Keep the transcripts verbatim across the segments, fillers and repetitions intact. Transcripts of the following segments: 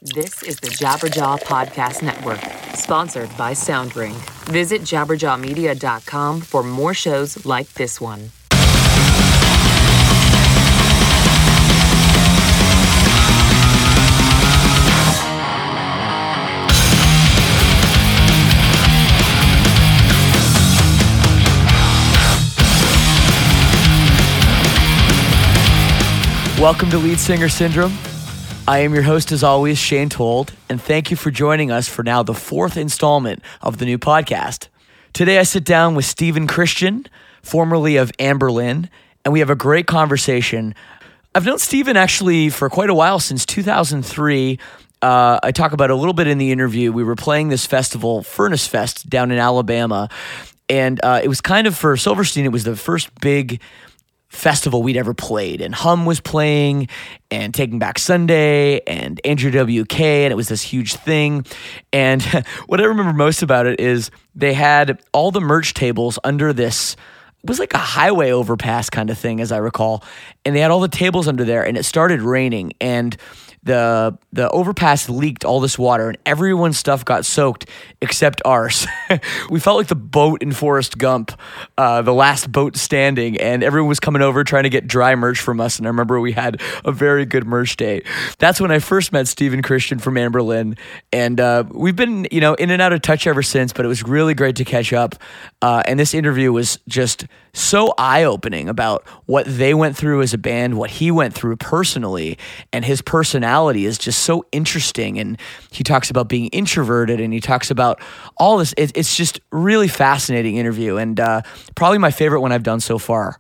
This is the Jabberjaw Podcast Network, sponsored by Soundring. Visit jabberjaw media dot com for more shows like this one. Welcome to Lead Singer Syndrome. I am your host, as always, Shane Told, and thank you for joining us for now the fourth installment of the new podcast. Today I sit down with Stephen Christian, formerly of Anberlin, and we have a great conversation. I've known Stephen actually for quite a while, since two thousand three. Uh, I talk about it a little bit in the interview. We were playing this festival, Furnace Fest, down in Alabama, and uh, it was kind of, for Silverstein, it was the first big festival we'd ever played, and Hum was playing, and Taking Back Sunday, and Andrew W K, and it was this huge thing. And what I remember most about it is they had all the merch tables under this, it was like a highway overpass kind of thing, as I recall, and they had all the tables under there, and it started raining, and the the overpass leaked all this water, and everyone's stuff got soaked except ours. We felt like the boat in Forrest Gump, uh, the last boat standing, and everyone was coming over trying to get dry merch from us, and I remember we had a very good merch day. That's when I first met Stephen Christian from Anberlin, and uh, we've been, you know, in and out of touch ever since, but it was really great to catch up, uh, and this interview was just so eye-opening about what they went through as a band, what he went through personally, and his personality is just so interesting. And he talks about being introverted, and he talks about all this. It, it's just really fascinating interview, and uh, probably my favorite one I've done so far.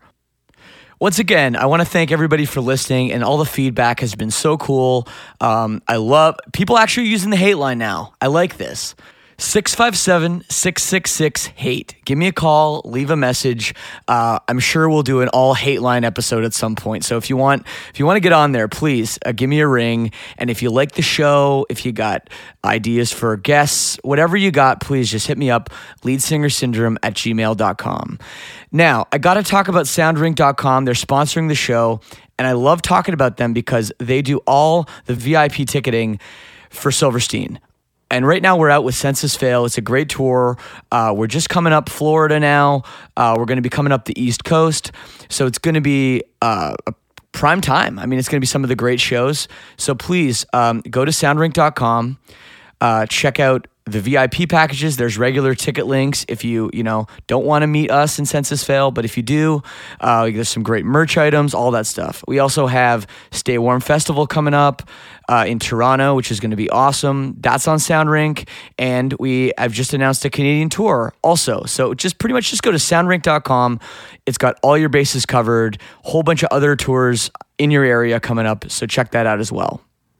Once again, I want to thank everybody for listening, and all the feedback has been so cool. Um, I love people actually using the hate line now. I like this. six five seven, six six six, hate. Give me a call, leave a message. Uh, I'm sure we'll do an all hate line episode at some point. So if you want, if you want to get on there, please uh, give me a ring. And if you like the show, if you got ideas for guests, whatever you got, please just hit me up, leadsingersyndrome at gmail dot com. Now, I got to talk about soundring dot com. They're sponsoring the show, and I love talking about them because they do all the V I P ticketing for Silverstein. And right now we're out with Census Fail. It's a great tour. Uh, we're just coming up Florida now. Uh, we're going to be coming up the East Coast. So it's going to be uh, a prime time. I mean, it's going to be some of the great shows. So please um, go to soundring dot com. Uh, check out the V I P packages. There's regular ticket links if you, you know, don't want to meet us in Census Fail, but if you do, uh, there's some great merch items, all that stuff. We also have Stay Warm Festival coming up uh, in Toronto, which is going to be awesome. That's on Soundrink, and we have just announced a Canadian tour also. So just pretty much just go to soundrink dot com. It's got all your bases covered, whole bunch of other tours in your area coming up, so check that out as well.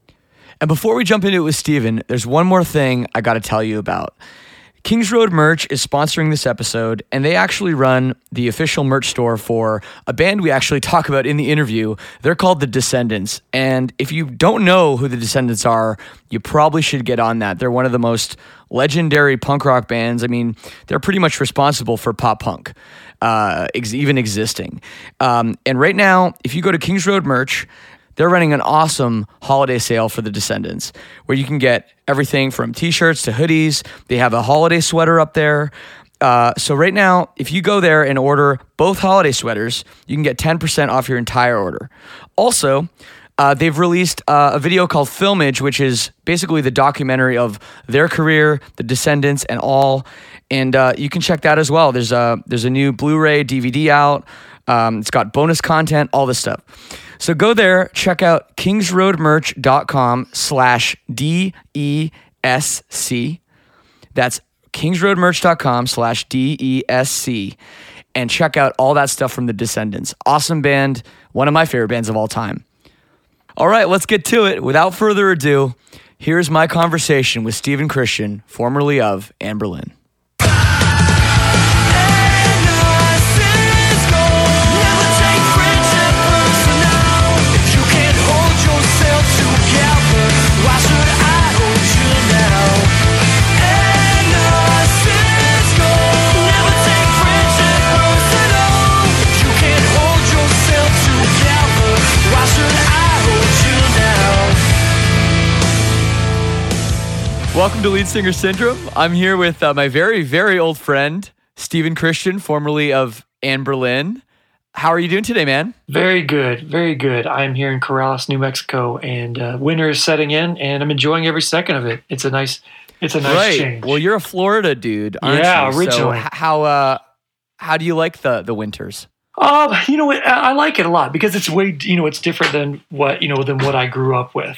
And before we jump into it with Stephen, there's one more thing I got to tell you about. Kings Road Merch is sponsoring this episode, and they actually run the official merch store for a band we actually talk about in the interview. They're called The Descendants, and if you don't know who The Descendants are, you probably should get on that. They're one of the most legendary punk rock bands. I mean, they're pretty much responsible for pop punk, uh, ex- even existing. Um, and right now, if you go to Kings Road Merch, they're running an awesome holiday sale for The Descendants, where you can get everything from t-shirts to hoodies. They have a holiday sweater up there. Uh, so right now, if you go there and order both holiday sweaters, you can get ten percent off your entire order. Also, uh, they've released uh, a video called Filmage, which is basically the documentary of their career, The Descendants, and all. And uh, you can check that as well. There's a, there's a new Blu-ray D V D out. Um, it's got bonus content, all this stuff. So go there, check out kingsroadmerch.com slash D-E-S-C. That's kingsroadmerch.com slash D-E-S-C. And check out all that stuff from The Descendants. Awesome band, one of my favorite bands of all time. All right, let's get to it. Without further ado, here's my conversation with Stephen Christian, formerly of Anberlin. Welcome to Lead Singer Syndrome. I'm here with uh, my very, very old friend, Stephen Christian, formerly of Anberlin. How are you doing today, man? Very good, very good. I'm here in Corrales, New Mexico, and uh, winter is setting in, and I'm enjoying every second of it. It's a nice, it's a nice right. change. Well, you're a Florida dude, aren't yeah, you? originally. So h- how uh, how do you like the the winters? Um, you know, I, I like it a lot because it's way, you know, it's different than what you know than what I grew up with.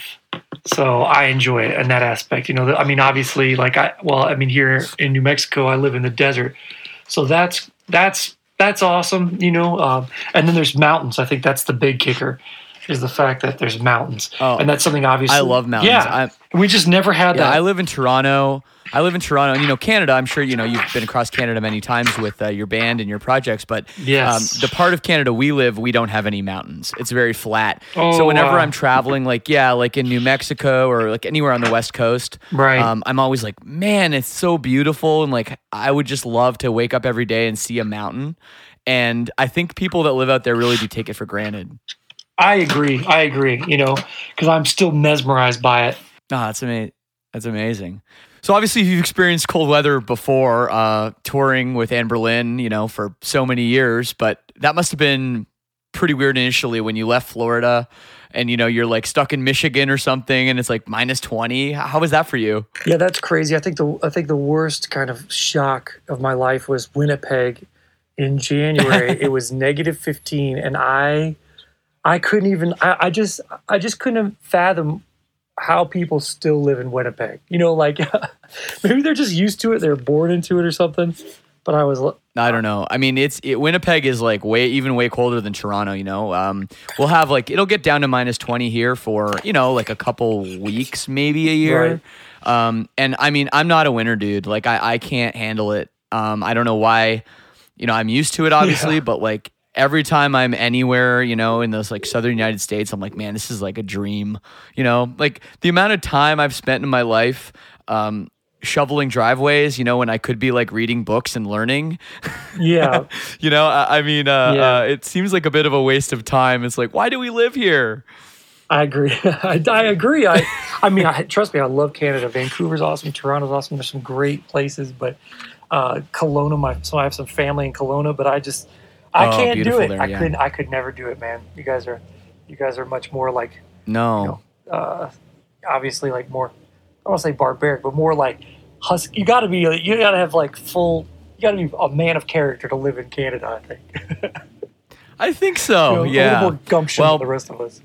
So I enjoy it in that aspect. You know, I mean, obviously, like I, well, I mean, here in New Mexico, I live in the desert, so that's that's that's awesome. You know, um, and then there's mountains. I think that's the big kicker, is the fact that there's mountains, Oh, and that's something obviously. I love mountains. Yeah, I, we just never had yeah, that. I live in Toronto. I live in Toronto, and you know, Canada. I'm sure you know you've been across Canada many times with uh, your band and your projects. But Yes. um, the part of Canada we live, we don't have any mountains. It's very flat. Oh, so whenever wow. I'm traveling, like yeah, like in New Mexico or like anywhere on the West Coast, Right. Um, I'm always like, man, it's so beautiful, and like I would just love to wake up every day and see a mountain. And I think people that live out there really do take it for granted. I agree. I agree. You know, because I'm still mesmerized by it. No, that's amazing. That's amazing. So obviously you've experienced cold weather before, uh, touring with Anberlin, you know, for so many years, but that must have been pretty weird initially when you left Florida and, you know, you're like stuck in Michigan or something and it's like minus twenty. How was that for you? Yeah, that's crazy. I think the I think the worst kind of shock of my life was Winnipeg in January. It was negative fifteen, and I I couldn't even I, I just I just couldn't fathom how people still live in Winnipeg. You know, like maybe they're just used to it, they're born into it or something. But I was I don't know. I mean, it's it, Winnipeg is like way even way colder than Toronto. You know, um, we'll have like it'll get down to minus twenty here for you know like a couple weeks, maybe a year. Right. Um, and I mean, I'm not a winter dude. Like I, I can't handle it. Um, I don't know why. You know, I'm used to it obviously, Yeah. but like every time I'm anywhere, you know, in those like southern United States, I'm like, man, this is like a dream. You know, like the amount of time I've spent in my life. Um, shoveling driveways, you know, when I could be like reading books and learning. Yeah. you know, I, I mean, uh, Yeah. uh, it seems like a bit of a waste of time. It's like, why do we live here? I agree. I, I agree. I, I mean, I, trust me, I love Canada. Vancouver's awesome. Toronto's awesome. There's some great places, but uh, Kelowna, my so I have some family in Kelowna, but I just I Oh, can't do beautiful it. there, I yeah. couldn't. I could never do it, man. You guys are, you guys are much more like, No. you know, uh, obviously like more. I don't want to say barbaric, but more like husky. You got to be. You got to have like full. You got to be a man of character to live in Canada. I think. I think so. You know, yeah. A little more gumption Well, than the rest of us.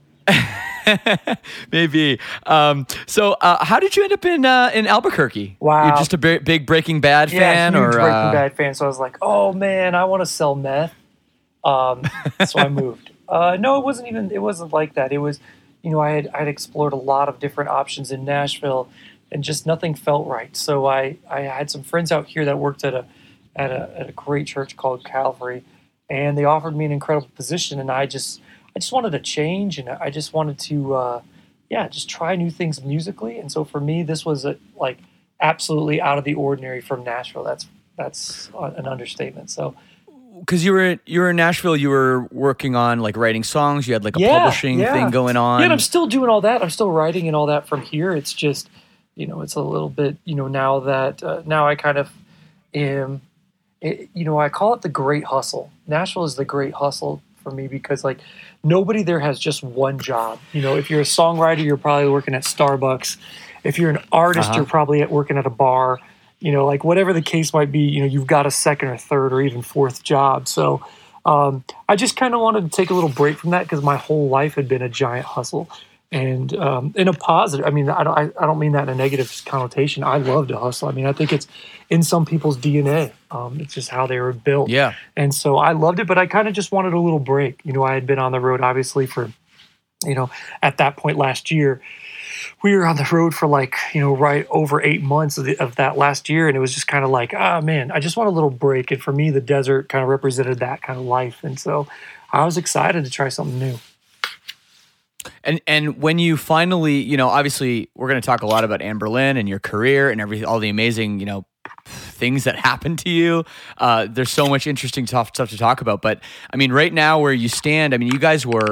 maybe. Um, so, uh, how did you end up in uh, in Albuquerque? Wow. You're just a big, big Breaking Bad Yeah, fan, huge or Breaking uh, Bad fan. So I was like, oh man, I want to sell meth. Um, so I moved. Uh, no, it wasn't even. It wasn't like that. It was, you know, I had I had explored a lot of different options in Nashville, and just nothing felt right. So I I had some friends out here that worked at a at a at a great church called Calvary, and they offered me an incredible position, and I just I just wanted to change, and I just wanted to. Uh, yeah, just try new things musically. And so for me, this was a, like absolutely out of the ordinary from Nashville. That's that's an understatement. So because you were you were in Nashville, you were working on like writing songs. You had like a yeah, publishing yeah. thing going on. Yeah, and I'm still doing all that. I'm still writing and all that from here. It's just, you know, it's a little bit, you know, now that uh, now I kind of am, it, you know, I call it the great hustle. Nashville is the great hustle for me because like nobody there has just one job. You know, if you're a songwriter, you're probably working at Starbucks. If you're an artist, Uh-huh. you're probably at working at a bar. You know, like whatever the case might be, you know, you've got a second or third or even fourth job. So um, I just kind of wanted to take a little break from that because my whole life had been a giant hustle. And um, in a positive, I mean, I don't, I, I don't mean that in a negative connotation. I love to hustle. I mean, I think it's in some people's D N A. Um, it's just how they were built. Yeah. And so I loved it, but I kind of just wanted a little break. You know, I had been on the road, obviously, for, you know, at that point last year, we were on the road for like, you know, right over eight months of, the, of that last year. And it was just kind of like, ah, man, I just want a little break. And for me, the desert kind of represented that kind of life. And so I was excited to try something new. And and when you finally, you know, obviously we're going to talk a lot about Anberlin and your career and every all the amazing, you know, things that happened to you. Uh, there's so much interesting stuff, stuff to talk about. But I mean, right now where you stand, I mean, you guys were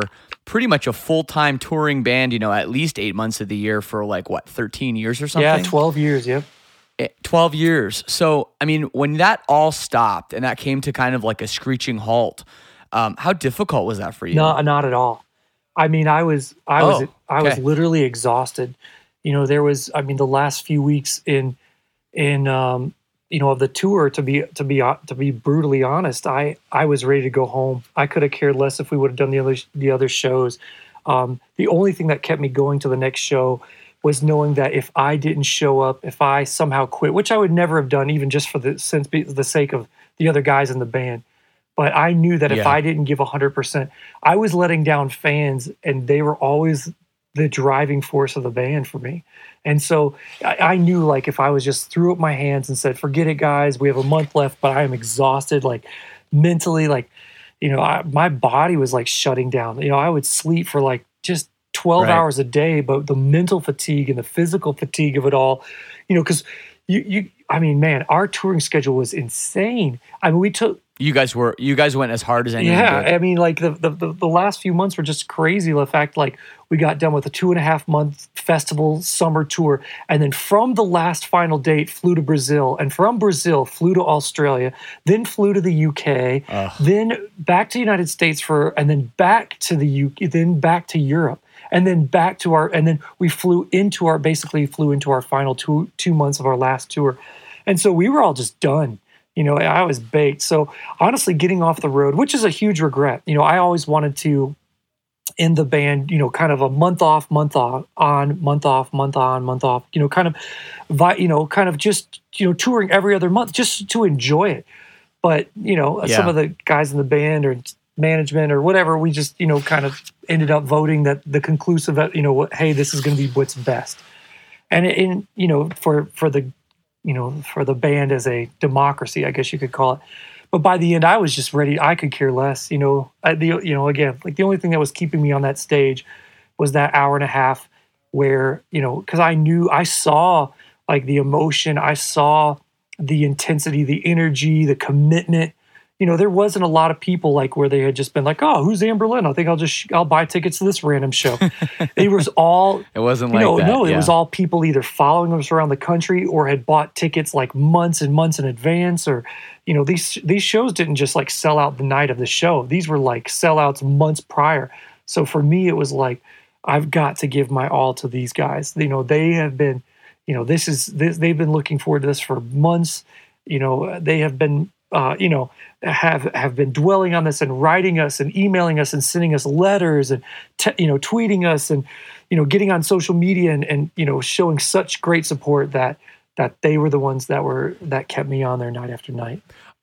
pretty much a full-time touring band, you know, at least eight months of the year for like, what, thirteen years or something? Yeah, twelve years, yep. twelve years. So, I mean, when that all stopped and that came to kind of like a screeching halt, um, how difficult was that for you? No, not at all. I mean, I was, I Oh, was, I was okay. literally exhausted. You know, there was, I mean, the last few weeks in, in, um, you know, of the tour, to be, to be, uh, to be brutally honest, I, I was ready to go home. I could have cared less if we would have done the other, the other shows. Um, the only thing that kept me going to the next show was knowing that if I didn't show up, if I somehow quit, which I would never have done, even just for the since the sake of the other guys in the band. But I knew that if Yeah. I didn't give one hundred percent, I was letting down fans, and they were always the driving force of the band for me. And so I, I knew, like, if I was just threw up my hands and said, forget it, guys, we have a month left, but I am exhausted, like mentally, like, you know, I, my body was like shutting down. You know, I would sleep for like just twelve Right. hours a day, but the mental fatigue and the physical fatigue of it all, you know, because you, you, I mean, man, our touring schedule was insane. I mean, we took, You guys were, you guys went as hard as anyone yeah, did. I mean, like the, the the the last few months were just crazy. The fact, like, we got done with a two and a half month festival summer tour, and then from the last final date, flew to Brazil, and from Brazil flew to Australia, then flew to the U K, Ugh. then back to the United States for, and then back to the U K, then back to Europe, and then back to our, and then we flew into our, basically flew into our final two two months of our last tour, and so we were all just done. You know, I was baked. So honestly, getting off the road, which is a huge regret. You know, I always wanted to end the band, you know, kind of a month off, month off, on, month off, month on, month off, you know, kind of, vi- you know, kind of just, you know, touring every other month just to enjoy it. But, you know, Yeah. some of the guys in the band or management or whatever, we just, you know, kind of ended up voting that the conclusive, you know, what, hey, this is going to be what's best. And, and, you know, for, for the, you know, for the band as a democracy, I guess you could call it. But by the end, I was just ready. I could care less. You know, I, the you know, again, like the only thing that was keeping me on that stage was that hour and a half where, you know, because I knew, I saw like the emotion, I saw the intensity, the energy, the commitment. You know, there wasn't a lot of people like where they had just been like, oh, who's Anberlin? I think I'll just, I'll buy tickets to this random show. It was all, It wasn't you like know, that. no, it yeah. was all people either following us around the country or had bought tickets like months and months in advance. Or, you know, these these shows didn't just like sell out the night of the show. These were like sellouts months prior. So for me, it was like, I've got to give my all to these guys. You know, they have been, you know, this is this, they've been looking forward to this for months. You know, they have been, uh, you know, have have been dwelling on this and writing us and emailing us and sending us letters and te- you know tweeting us and you know getting on social media and, and you know showing such great support that that they were the ones that were that kept me on there night after night.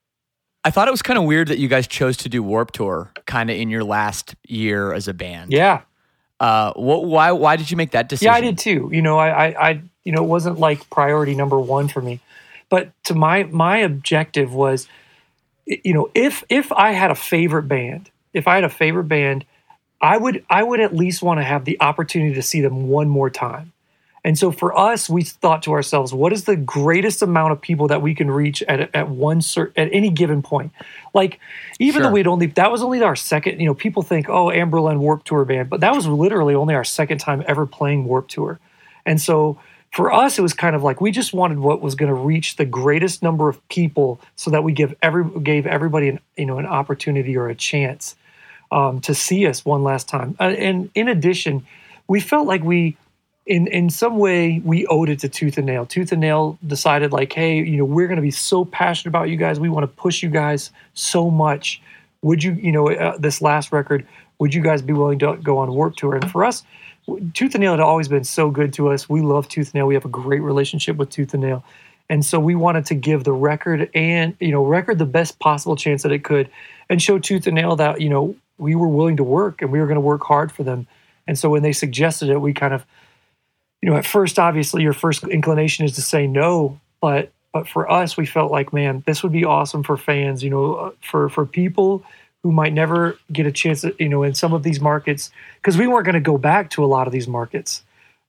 I thought it was kind of weird that you guys chose to do Warped Tour kind of in your last year as a band. Yeah, Uh, what? Why? Why did you make that decision? yeah, I did too. You know, I, I, I you know it wasn't like priority number one for me, but to my my objective was, you know, if if I had a favorite band, if I had a favorite band, I would I would at least want to have the opportunity to see them one more time. And so for us, we thought to ourselves, what is the greatest amount of people that we can reach at at one cert, at any given point? Like, even Sure. though we'd only that was only our second. You know, people think, oh, Anberlin Warped Tour band, but that was literally only our second time ever playing Warped Tour. And so for us, it was kind of like we just wanted what was going to reach the greatest number of people, so that we give every gave everybody an you know an opportunity or a chance um, to see us one last time. Uh, and in addition, we felt like we, in in some way, we owed it to Tooth and Nail. Tooth and Nail decided like, hey, you know, we're going to be so passionate about you guys. We want to push you guys so much. Would you, you know, uh, this last record, would you guys be willing to go on Warped Tour? And for us, Tooth and Nail had always been so good to us. We love Tooth and Nail. We have a great relationship with Tooth and Nail. And so we wanted to give the record and, you know, record the best possible chance that it could and show Tooth and Nail that, you know, we were willing to work and we were going to work hard for them. And so when they suggested it, we kind of, you know, at first, obviously your first inclination is to say no, but, but for us, we felt like, man, this would be awesome for fans, you know, uh, for, for people who might never get a chance, you know, in some of these markets, because we weren't going to go back to a lot of these markets.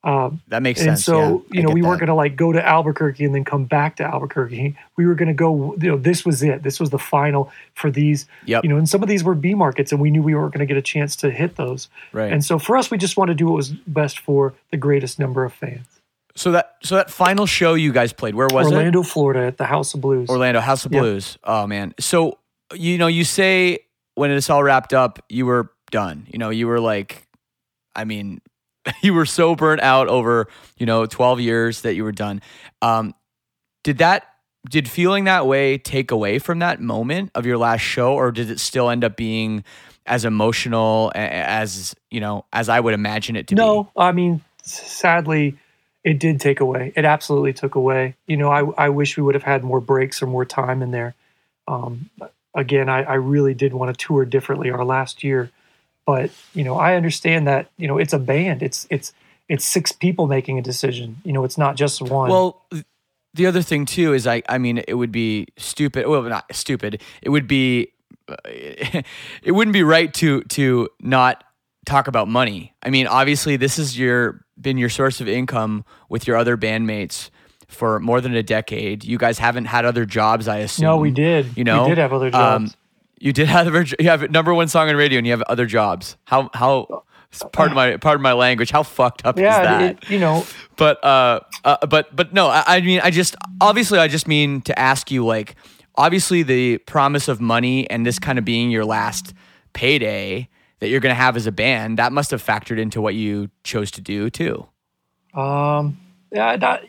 Um, That makes and sense. so, yeah, you I know, get we that. weren't going to like go to Albuquerque and then come back to Albuquerque. We were going to go, you know, this was it. This was the final for these, Yep. you know, and some of these were B markets and we knew we weren't going to get a chance to hit those. Right. And so for us, we just wanted to do what was best for the greatest number of fans. So that so that final show you guys played, where was it? Orlando, Florida at the House of Blues. Orlando House of Yep. Blues. Oh man. So you know, you say when it's all wrapped up, you were done. You know, you were like, I mean, you were so burnt out over, you know, twelve years that you were done. Um, did that, did feeling that way take away from that moment of your last show, or did it still end up being as emotional a- as, you know, as I would imagine it to No, be? I mean, sadly, it did take away. It absolutely took away. You know, I, I wish we would have had more breaks or more time in there. Um, again, I, I really did want to tour differently our last year. But, you know, I understand that, you know, it's a band. It's it's it's six people making a decision. You know, it's not just one. Well, th- the other thing too is I I mean it would be stupid. Well, not stupid. It would be uh, it wouldn't be right to to not talk about money. I mean, obviously this is your been your source of income with your other bandmates for more than a decade. You guys haven't had other jobs, I assume. no, we did. You know, we did have other jobs. Um, you did have other, you have number one song on radio, and you have other jobs. How how pardon my pardon my language. How fucked up is yeah, that? it, you know, But uh, uh but but no, I, I mean, I just obviously I just mean to ask you, like, obviously the promise of money and this kind of being your last payday that you're gonna have as a band, that must have factored into what you chose to do too. um, yeah, not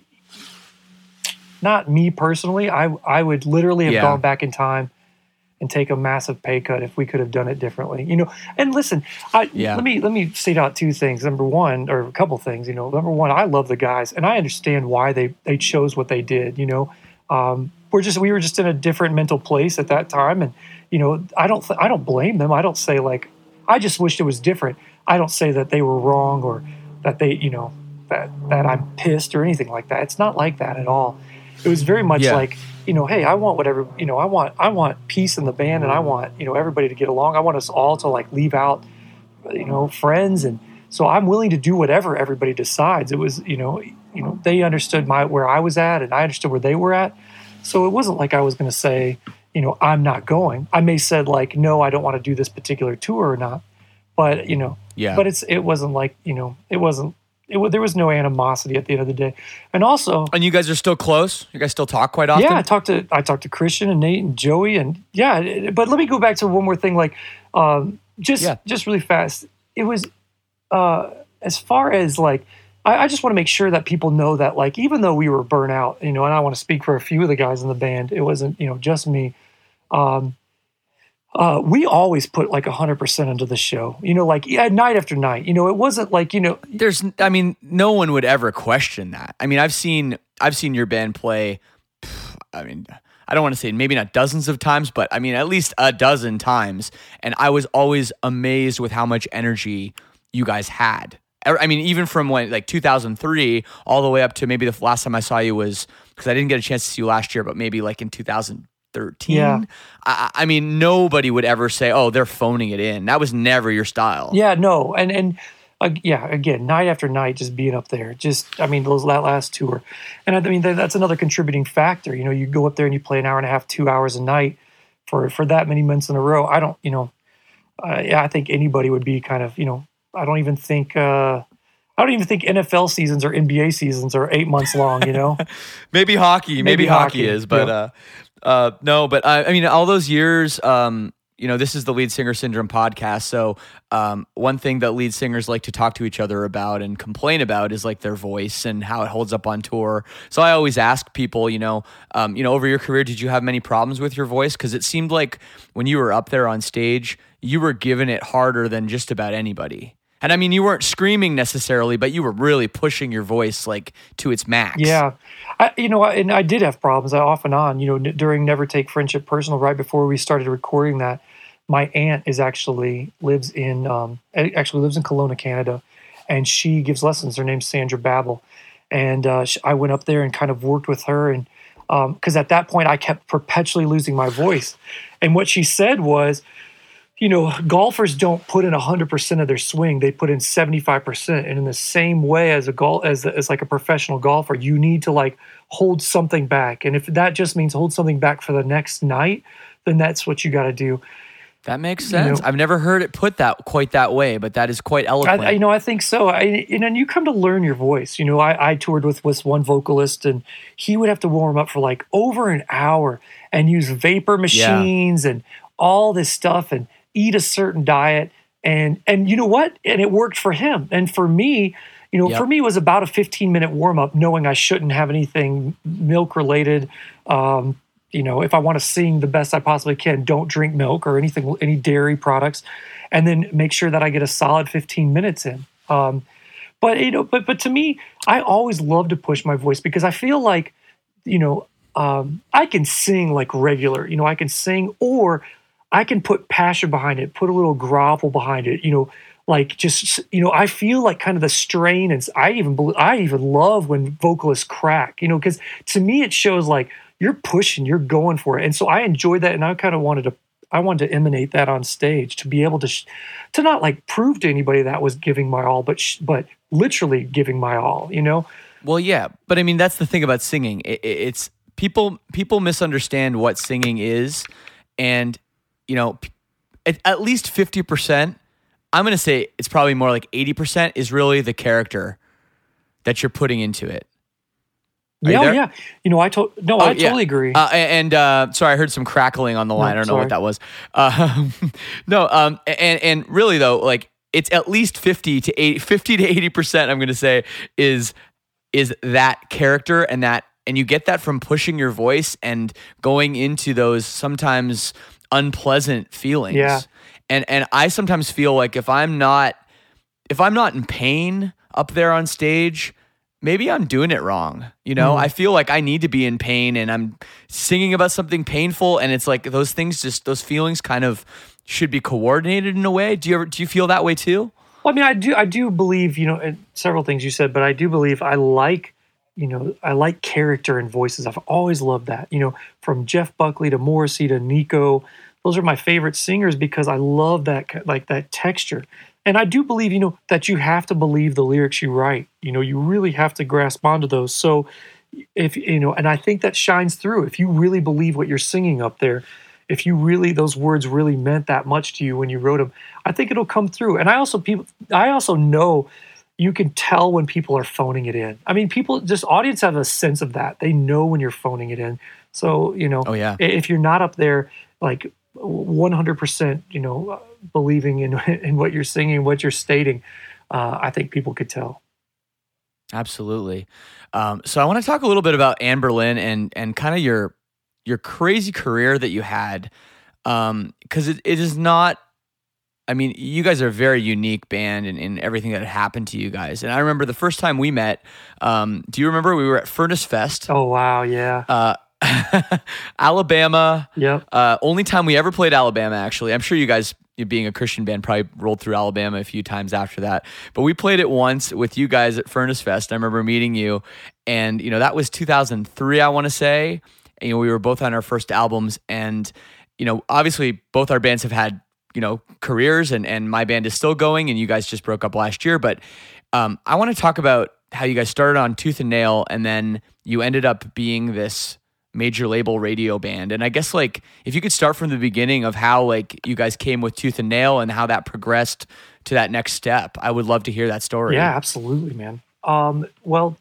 not me personally. I I would literally have Yeah. gone back in time and take a massive pay cut if we could have done it differently. You know, and listen, I Yeah. let me let me state out two things. Number one, or a couple things. You know, number one, I love the guys, and I understand why they they chose what they did. You know, um, we're just we were just in a different mental place at that time, and you know, I don't th- I don't blame them. I don't say like I just wished it was different. I don't say that they were wrong or that they you know that that I'm pissed or anything like that. It's not like that at all. It was very much Yeah. like, you know, hey, I want whatever, you know, I want I want peace in the band, and I want, you know, everybody to get along. I want us all to like leave out, you know, friends, and so I'm willing to do whatever everybody decides. It was, you know, you know, they understood my where I was at, and I understood where they were at. So it wasn't like I was going to say, you know, I'm not going. I may said like, no, I don't want to do this particular tour or not, but you know, Yeah. but it's it wasn't like, you know, it wasn't. It, wa- there was no animosity at the end of the day, and also, And you guys are still close? You guys still talk quite often? yeah, I talked to I talked to Christian and Nate and Joey, and yeah. it- But let me go back to one more thing, like um, just Yeah. just really fast. It was uh, as far as like I, I just want to make sure that people know that like even though we were burnt out, you know, and I want to speak for a few of the guys in the band. It wasn't you know just me. Um, uh, we always put like one hundred percent into the show, you know, like yeah, night after night. You know, it wasn't like, you know, There's, I mean, no one would ever question that. I mean, I've seen, I've seen your band play. pff, I mean, I don't want to say maybe not dozens of times, but I mean at least a dozen times, and I was always amazed with how much energy you guys had. I I mean, even from when like two thousand three all the way up to maybe the last time I saw you was because I didn't get a chance to see you last year, but maybe like in two thousand thirteen. Yeah. I, I mean, nobody would ever say, "Oh, they're phoning it in." That was never your style. yeah, no, and and uh, yeah, again, night after night, just being up there. Just, I mean, those that last tour, and I mean that, that's another contributing factor. You know, you go up there and you play an hour and a half, two hours a night for for that many months in a row. I don't, you know, uh, yeah, I think anybody would be kind of, you know, I don't even think. Uh, I don't even think N F L seasons or N B A seasons are eight months long, you know? Maybe hockey, maybe, Maybe hockey, hockey, is, but yeah. uh, uh, no, but I, I mean, all those years, um, you know, this is the Lead Singer Syndrome podcast. So um, one thing that lead singers like to talk to each other about and complain about is like their voice and how it holds up on tour. So I always ask people, you know, um, you know, over your career, did you have many problems with your voice? Because it seemed like when you were up there on stage, you were giving it harder than just about anybody. And I mean, you weren't screaming necessarily, but you were really pushing your voice like to its max. Yeah. I, you know, I- and I did have problems uh, off and on, you know, n- during Never Take Friendship Personal, right before we started recording that. My aunt is actually lives in, um, a- actually lives in Kelowna, Canada, and she gives lessons. Her name's Sandra Babel. And uh, sh I went up there and kind of worked with her. And because at that point I kept perpetually losing my voice. And what she said was, you know, golfers don't put in one hundred percent of their swing. They put in seventy-five percent. And in the same way as a gol- as, as like a professional golfer, you need to like hold something back. And if that just means hold something back for the next night, then that's what you got to do. That makes sense. You know, I've never heard it put that quite that way, but that is quite eloquent. I, I, you know, I think so. I, and then you come to learn your voice. You know, I, I toured with, with one vocalist, and he would have to warm up for like over an hour and use vapor machines yeah. and all this stuff and eat a certain diet. And and you know what? And it worked for him. And for me, you know, yep. for me, it was about a fifteen minute warm up, knowing I shouldn't have anything milk related. Um, You know, if I want to sing the best I possibly can, don't drink milk or anything, any dairy products, and then make sure that I get a solid fifteen minutes in. Um, but you know, but but to me, I always love to push my voice because I feel like, you know, um, I can sing like regular. You know, I can sing, or I can put passion behind it, put a little grovel behind it. You know, like just you know, I feel like kind of the strain, and I even I even love when vocalists crack. You know, because to me it shows like you're pushing, you're going for it. And so I enjoyed that. And I kind of wanted to, I wanted to emanate that on stage, to be able to, sh- to not like prove to anybody that I was giving my all, but, sh- but literally giving my all, you know? Well, yeah. But I mean, that's the thing about singing. It, it, it's people, people misunderstand what singing is. And, you know, at, at least fifty percent, I'm going to say it's probably more like eighty percent is really the character that you're putting into it. Are yeah, you yeah. You know, I to- no, oh, I yeah. totally agree. Uh, and uh, sorry, I heard some crackling on the line. No, I don't know sorry. what that was. Uh, no, um, and and really though, like it's at least fifty to eighty, fifty to eighty percent. I'm going to say is is that character, and that, and you get that from pushing your voice and going into those sometimes unpleasant feelings. Yeah. And and I sometimes feel like if I'm not if I'm not in pain up there on stage, maybe I'm doing it wrong. You know, mm. I feel like I need to be in pain, and I'm singing about something painful, and it's like those things, just those feelings kind of should be coordinated in a way. Do you ever, do you feel that way too? Well, I mean, I do, I do believe, you know, in several things you said, but I do believe I like, you know, I like character and voices. I've always loved that, you know, from Jeff Buckley to Morrissey to Nico. Those are my favorite singers because I love that, like that texture. And I do believe, you know, that you have to believe the lyrics you write. You know, you really have to grasp onto those. So if, you know, and I think that shines through. If you really believe what you're singing up there, if you really, those words really meant that much to you when you wrote them, I think it'll come through. And I also, people, I also know you can tell when people are phoning it in. I mean, people, just audience have a sense of that. They know when you're phoning it in. So, you know, oh, yeah. if you're not up there, like one hundred percent, you know, believing in in what you're singing, what you're stating, uh, I think people could tell. Absolutely. Um, so I want to talk a little bit about Anberlin and and kind of your your crazy career that you had, because um, it, it is not. I mean, you guys are a very unique band in, in everything that happened to you guys. And I remember the first time we met. Um, do you remember we were at Furnace Fest? Oh wow, yeah. Uh, Alabama. Yep. Uh, only time we ever played Alabama, actually. I'm sure you guys, you being a Christian band, probably rolled through Alabama a few times after that. But we played it once with you guys at Furnace Fest. I remember meeting you, and you know that was two thousand three, I want to say. And, you know, we were both on our first albums, and you know, obviously, both our bands have had you know careers, and and my band is still going, and you guys just broke up last year. But um, I want to talk about how you guys started on Tooth and Nail, and then you ended up being this major label radio band. And I guess like if you could start from the beginning of how like you guys came with Tooth and Nail and how that progressed to that next step, I would love to hear that story. Yeah, absolutely, man. Um, well,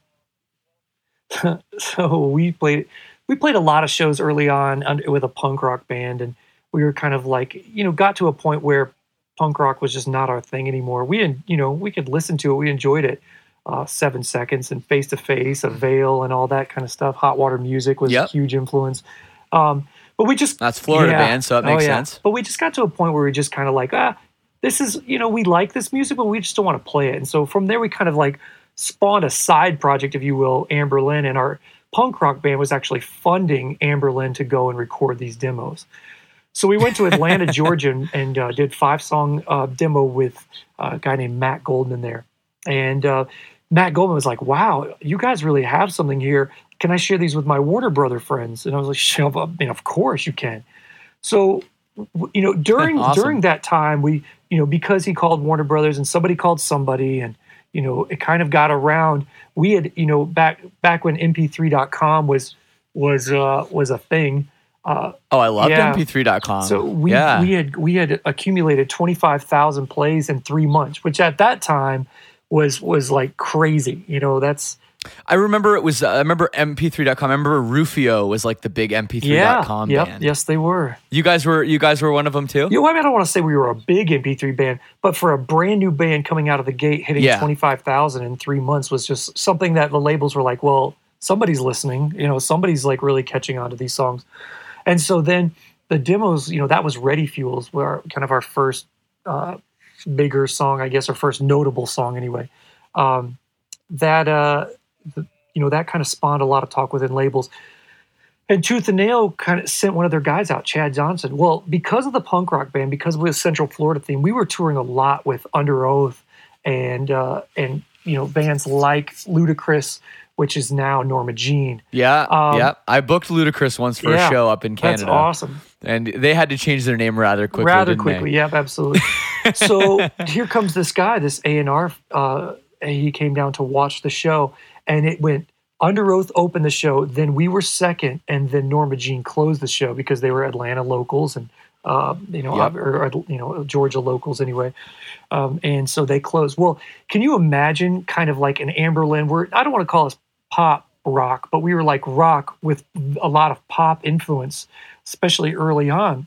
so we played we played a lot of shows early on under, with a punk rock band, and we were kind of like, you know, got to a point where punk rock was just not our thing anymore. We didn't, you know, we could listen to it, we enjoyed it. Uh, Seven Seconds and Face to Face, Avail, and all that kind of stuff. Hot Water Music was yep. a huge influence. Um, but we just that's Florida yeah, band, so it makes oh, yeah. sense. But we just got to a point where we just kind of like, ah, this is, you know, we like this music, but we just don't want to play it. And so from there, we kind of like spawned a side project, if you will, Anberlin, and our punk rock band was actually funding Anberlin to go and record these demos. So we went to Atlanta, Georgia, and, and uh, did five song uh, demo with uh, a guy named Matt Goldman there, and. Uh, Matt Goldman was like, wow, you guys really have something here. Can I share these with my Warner Brother friends? And I was like, I mean, of course you can. So you know, during Awesome. during that time, we, you know, because he called Warner Brothers and somebody called somebody, and you know, it kind of got around. We had, you know, back back when M P three dot com was was uh, was a thing. Uh, oh, I loved yeah. M P three dot com. So we yeah. we had we had accumulated twenty-five thousand plays in three months, which at that time was was like crazy. You know, that's. I remember it was. Uh, I remember M P three dot com. I remember Rufio was like the big M P three dot com yeah, yep, band. Yes, they were. You guys were. You guys were one of them too. You know, I mean, I don't want to say we were a big M P three band, but for a brand new band coming out of the gate, hitting Yeah. twenty-five thousand in three months was just something that the labels were like, well, somebody's listening. You know, somebody's like really catching on to these songs. And so then the demos, you know, that was Ready Fuels, were kind of our first uh, bigger song, I guess, our first notable song anyway. Um, that. Uh, the, You know, that kind of spawned a lot of talk within labels. And Tooth and Nail kind of sent one of their guys out, Chad Johnson. Well, because of the punk rock band, because of the Central Florida theme, we were touring a lot with Under Oath and, uh, and you know, bands like Ludacris, which is now Norma Jean. Yeah, Um, yeah. I booked Ludacris once for yeah, a show up in Canada. That's awesome. And they had to change their name rather quickly. Rather didn't quickly, they? yep, absolutely. So here comes this guy, this A and R. Uh, he came down to watch the show, and it went Under Oath opened the show, then we were second, and then Norma Jean closed the show because they were Atlanta locals and uh, you know, Yep. or, or you know, Georgia locals anyway. Um, and so they closed. Well, can you imagine kind of like an Amberlin? Where I don't want to call us pop rock, but we were like rock with a lot of pop influence, especially early on.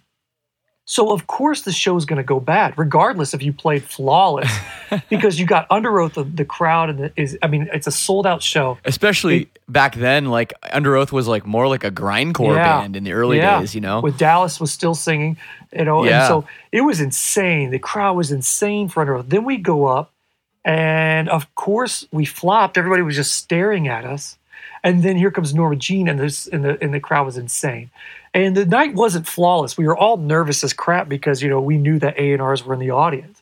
So of course the show's going to go bad, regardless if you played flawless, because you got Under Oath. The, the crowd and the, is, I mean, it's a sold out show. Especially It- back then, like Under Oath was like more like a grindcore Yeah. band in the early Yeah. days, you know? With Dallas was still singing, you know, Yeah. and so it was insane. The crowd was insane for Under Oath. Then we go up, and of course we flopped. Everybody was just staring at us. And then here comes Norma Jean, and this and the and the crowd was insane. And the night wasn't flawless. We were all nervous as crap because, you know, we knew that A and R's were in the audience.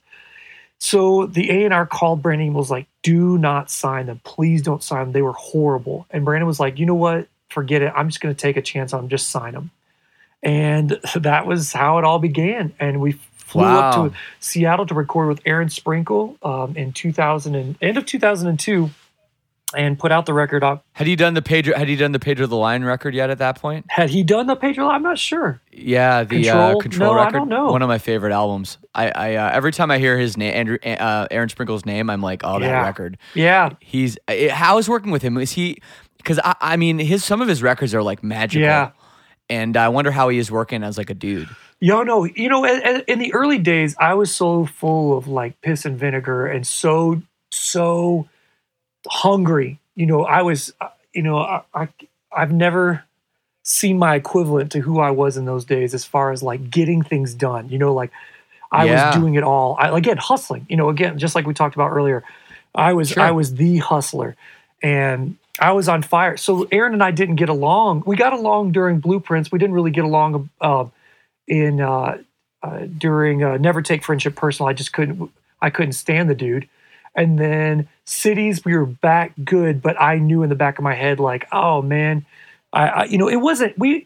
So the A and R called Brandon and was like, do not sign them. Please don't sign them. They were horrible. And Brandon was like, you know what? Forget it. I'm just going to take a chance on them. Just sign them. And that was how it all began. And we flew Wow. up to Seattle to record with Aaron Sprinkle um, in two thousand and end of two thousand two and put out the record up. Had he done the Pedro? Had he done the Pedro the Lion record yet? At that point, Had he done the Pedro? I'm not sure. yeah, the Control? Uh, Control No, I record. don't know. One of my favorite albums. I, I uh, every time I hear his name, Andrew, uh, Aaron Sprinkle's name, I'm like, oh, that Yeah. record. Yeah. He's it, how is working with him? Is he? Because I, I mean, his some of his records are like magical. Yeah. And I wonder how he is working as like a dude. Yo, no, you know, in, in the early days, I was so full of like piss and vinegar and so, so hungry. You know, I was, uh, you know, I, I, I've never seen my equivalent to who I was in those days as far as like getting things done. You know, like I Yeah. was doing it all. I, again, hustling, you know, again, just like we talked about earlier, I was, Sure. I was the hustler and I was on fire. So Aaron and I didn't get along. We got along during Blueprints. We didn't really get along uh, in uh, uh, during uh, Never Take Friendship Personal. I just couldn't. I couldn't stand the dude. And then Cities, we were back good, but I knew in the back of my head, like, oh man, I, I you know, it wasn't we.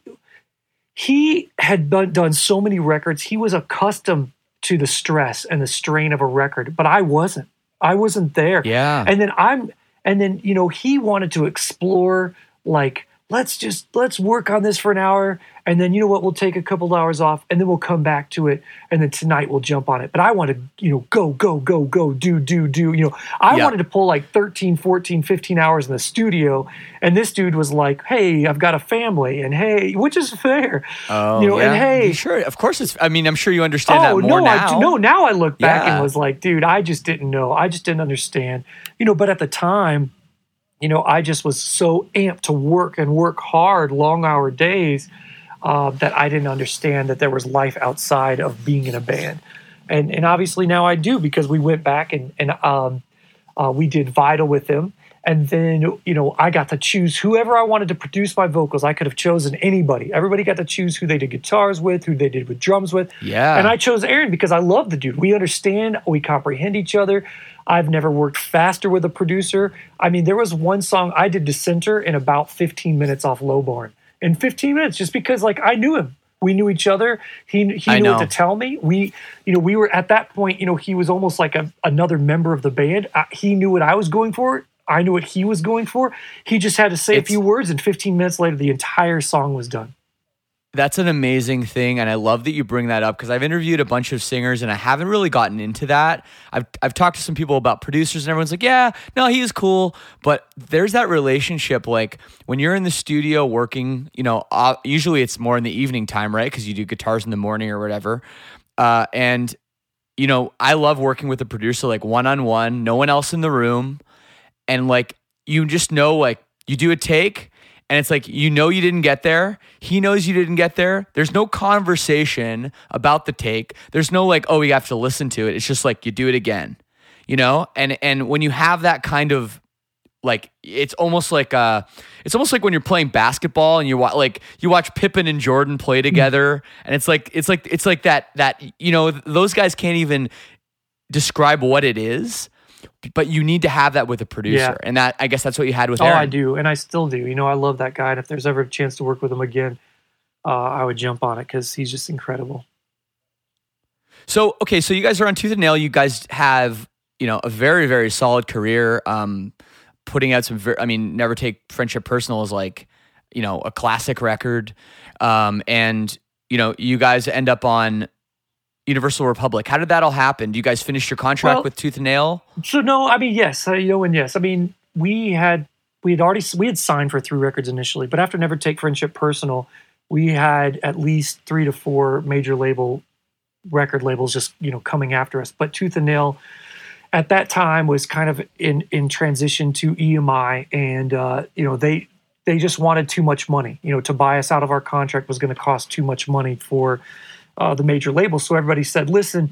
He had done, done so many records. He was accustomed to the stress and the strain of a record, but I wasn't. I wasn't there. Yeah. And then I'm. And then, you know, he wanted to explore, like, let's just, let's work on this for an hour. And then, you know what, we'll take a couple hours off and then we'll come back to it. And then tonight we'll jump on it. But I want to, you know, go, go, go, go, do, do, do. You know, I Yeah. wanted to pull like thirteen, fourteen, fifteen hours in the studio. And this dude was like, hey, I've got a family. And hey, which is fair. Oh, you know, yeah. and hey. Sure, of course it's. I mean, I'm sure you understand that more no, now. I do, no, now I look back Yeah. and was like, dude, I just didn't know. I just didn't understand. You know, but at the time, you know, I just was so amped to work and work hard, long hour days, uh, that I didn't understand that there was life outside of being in a band. And and obviously now I do, because we went back and, and um, uh, we did Vital with them. And then, you know, I got to choose whoever I wanted to produce my vocals. I could have chosen anybody. Everybody got to choose who they did guitars with, who they did with drums with. Yeah. And I chose Aaron because I love the dude. We understand, we comprehend each other. I've never worked faster with a producer. I mean, there was one song I did Dissenter in about fifteen minutes off Lowborn. In fifteen minutes, just because, like, I knew him. We knew each other. He he I knew know. what to tell me. We, you know, we were at that point. You know, he was almost like a, another member of the band. Uh, he knew what I was going for. I knew what he was going for. He just had to say It's- a few words, and fifteen minutes later, the entire song was done. That's an amazing thing, and I love that you bring that up because I've interviewed a bunch of singers and I haven't really gotten into that. I've I've talked to some people about producers and everyone's like, yeah, no, he is cool, but there's that relationship like when you're in the studio working, you know, uh, usually it's more in the evening time, right? Because you do guitars in the morning or whatever, uh, and you know, I love working with a producer like one on one, no one else in the room, and like you just know like you do a take. And it's like, you know, you didn't get there. He knows you didn't get there. There's no conversation about the take. There's no like, oh, we have to listen to it. It's just like you do it again, you know? And and when you have that kind of like, it's almost like uh, it's almost like when you're playing basketball and you watch like you watch Pippen and Jordan play together, and it's like it's like it's like that that you know those guys can't even describe what it is. But you need to have that with a producer. Yeah. And that I guess that's what you had with Oh, Aaron. I do, and I still do. You know, I love that guy, and if there's ever a chance to work with him again, uh, I would jump on it because he's just incredible. So, okay, so you guys are on Tooth and Nail. You guys have, you know, a very, very solid career. Um, putting out some, ver- I mean, Never Take Friendship Personal is like, you know, a classic record. Um, and, you know, you guys end up on Universal Republic. How did that all happen? Do you guys finish your contract Well, with Tooth and Nail? So no, I mean yes, uh, you know, and yes, I mean we had we had already we had signed for three records initially, but after Never Take Friendship Personal, we had at least three to four major label record labels just you know coming after us. But Tooth and Nail at that time was kind of in in transition to E M I, and uh, you know they they just wanted too much money. You know, to buy us out of our contract was going to cost too much money for uh, the major labels. So everybody said, listen.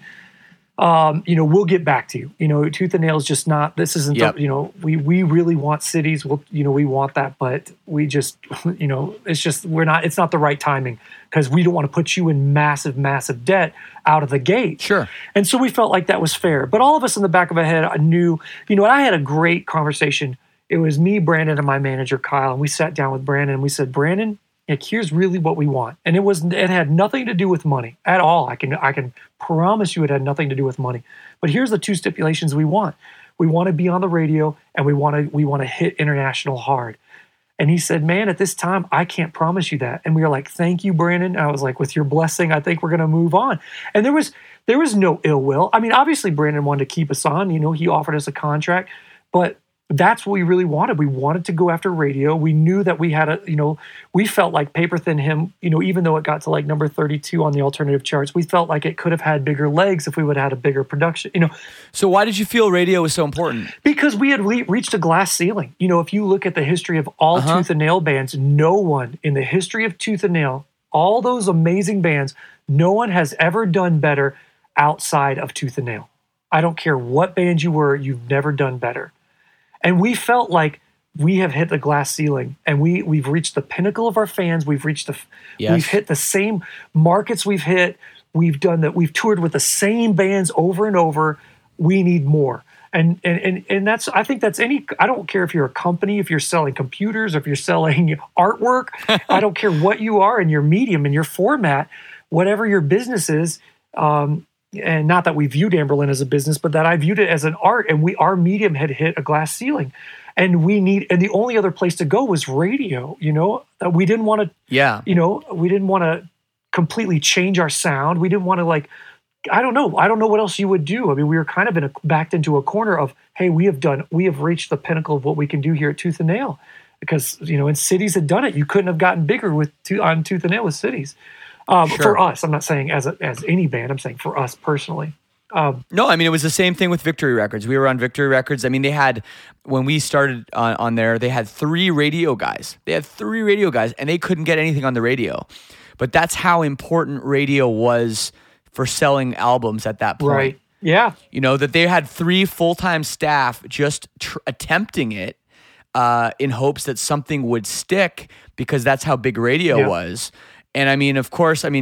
Um, you know, we'll get back to you. You know, Tooth and Nail is just not. This isn't. Yep. The, you know, we we really want cities. We'll, you know, we want that, but we just, you know, it's just we're not. It's not the right timing because we don't want to put you in massive, massive debt out of the gate. Sure. And so we felt like that was fair. But all of us in the back of our head knew. You know, and I had a great conversation. It was me, Brandon, and my manager Kyle, and we sat down with Brandon and we said, Brandon, like, here's really what we want. And it was it had nothing to do with money at all. I can I can promise you it had nothing to do with money. But here's the two stipulations we want. We want to be on the radio and we want to we want to hit international hard. And he said, man, at this time, I can't promise you that. And we were like, thank you, Brandon. And I was like, with your blessing, I think we're going to move on. And there was there was no ill will. I mean, obviously, Brandon wanted to keep us on. You know, he offered us a contract. But that's what we really wanted. We wanted to go after radio. We knew that we had a, you know, we felt like Paper Thin Hymn, you know, even though it got to like number thirty-two on the alternative charts, we felt like it could have had bigger legs if we would have had a bigger production, you know. So why did you feel radio was so important? Because we had re- reached a glass ceiling. You know, if you look at the history of all Uh-huh. Tooth and Nail bands, no one in the history of Tooth and Nail, all those amazing bands, no one has ever done better outside of Tooth and Nail. I don't care what band you were, you've never done better. And we felt like we have hit the glass ceiling, and we we've reached the pinnacle of our fans. We've reached the Yes. we've hit the same markets we've hit. We've done that. We've toured with the same bands over and over. We need more. And and and and that's I think that's any I don't care if you're a company, if you're selling computers, or if you're selling artwork. I don't care what you are in your medium, in your format, whatever your business is. Um, and not that we viewed Amberlin as a business, but that I viewed it as an art, and we our medium had hit a glass ceiling, and we need and the only other place to go was radio. You know, that we didn't want to. Yeah. You know, we didn't want to completely change our sound. We didn't want to like. I don't know. I don't know what else you would do. I mean, we were kind of in a backed into a corner of, hey, we have done, we have reached the pinnacle of what we can do here at Tooth and Nail, because you know, and cities had done it. You couldn't have gotten bigger with on Tooth and Nail with cities. Um, Sure. For us, I'm not saying as a, as any band. I'm saying for us personally. Um, No, I mean, it was the same thing with Victory Records. We were on Victory Records. I mean, they had, when we started on, on there, they had three radio guys. They had three radio guys, and they couldn't get anything on the radio. But that's how important radio was for selling albums at that point. right. Yeah. You know, that they had three full-time staff just tr- attempting it uh, in hopes that something would stick, because that's how big radio Yeah. was. And I mean, of course, I mean,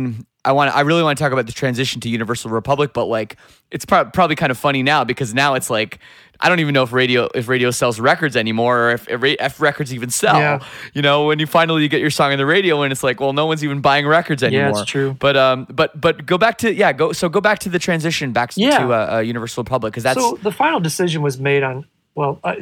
I want I really want to talk about the transition to Universal Republic, but like it's pro- probably kind of funny now because now it's like I don't even know if radio if radio sells records anymore or if, if, if records even sell. Yeah. You know, when you finally get your song on the radio and it's like, well, no one's even buying records anymore. Yeah, it's true. But um, but but go back to yeah, go so go back to the transition back Yeah. to uh, uh, Universal Republic because that's So the final decision was made on, well, uh,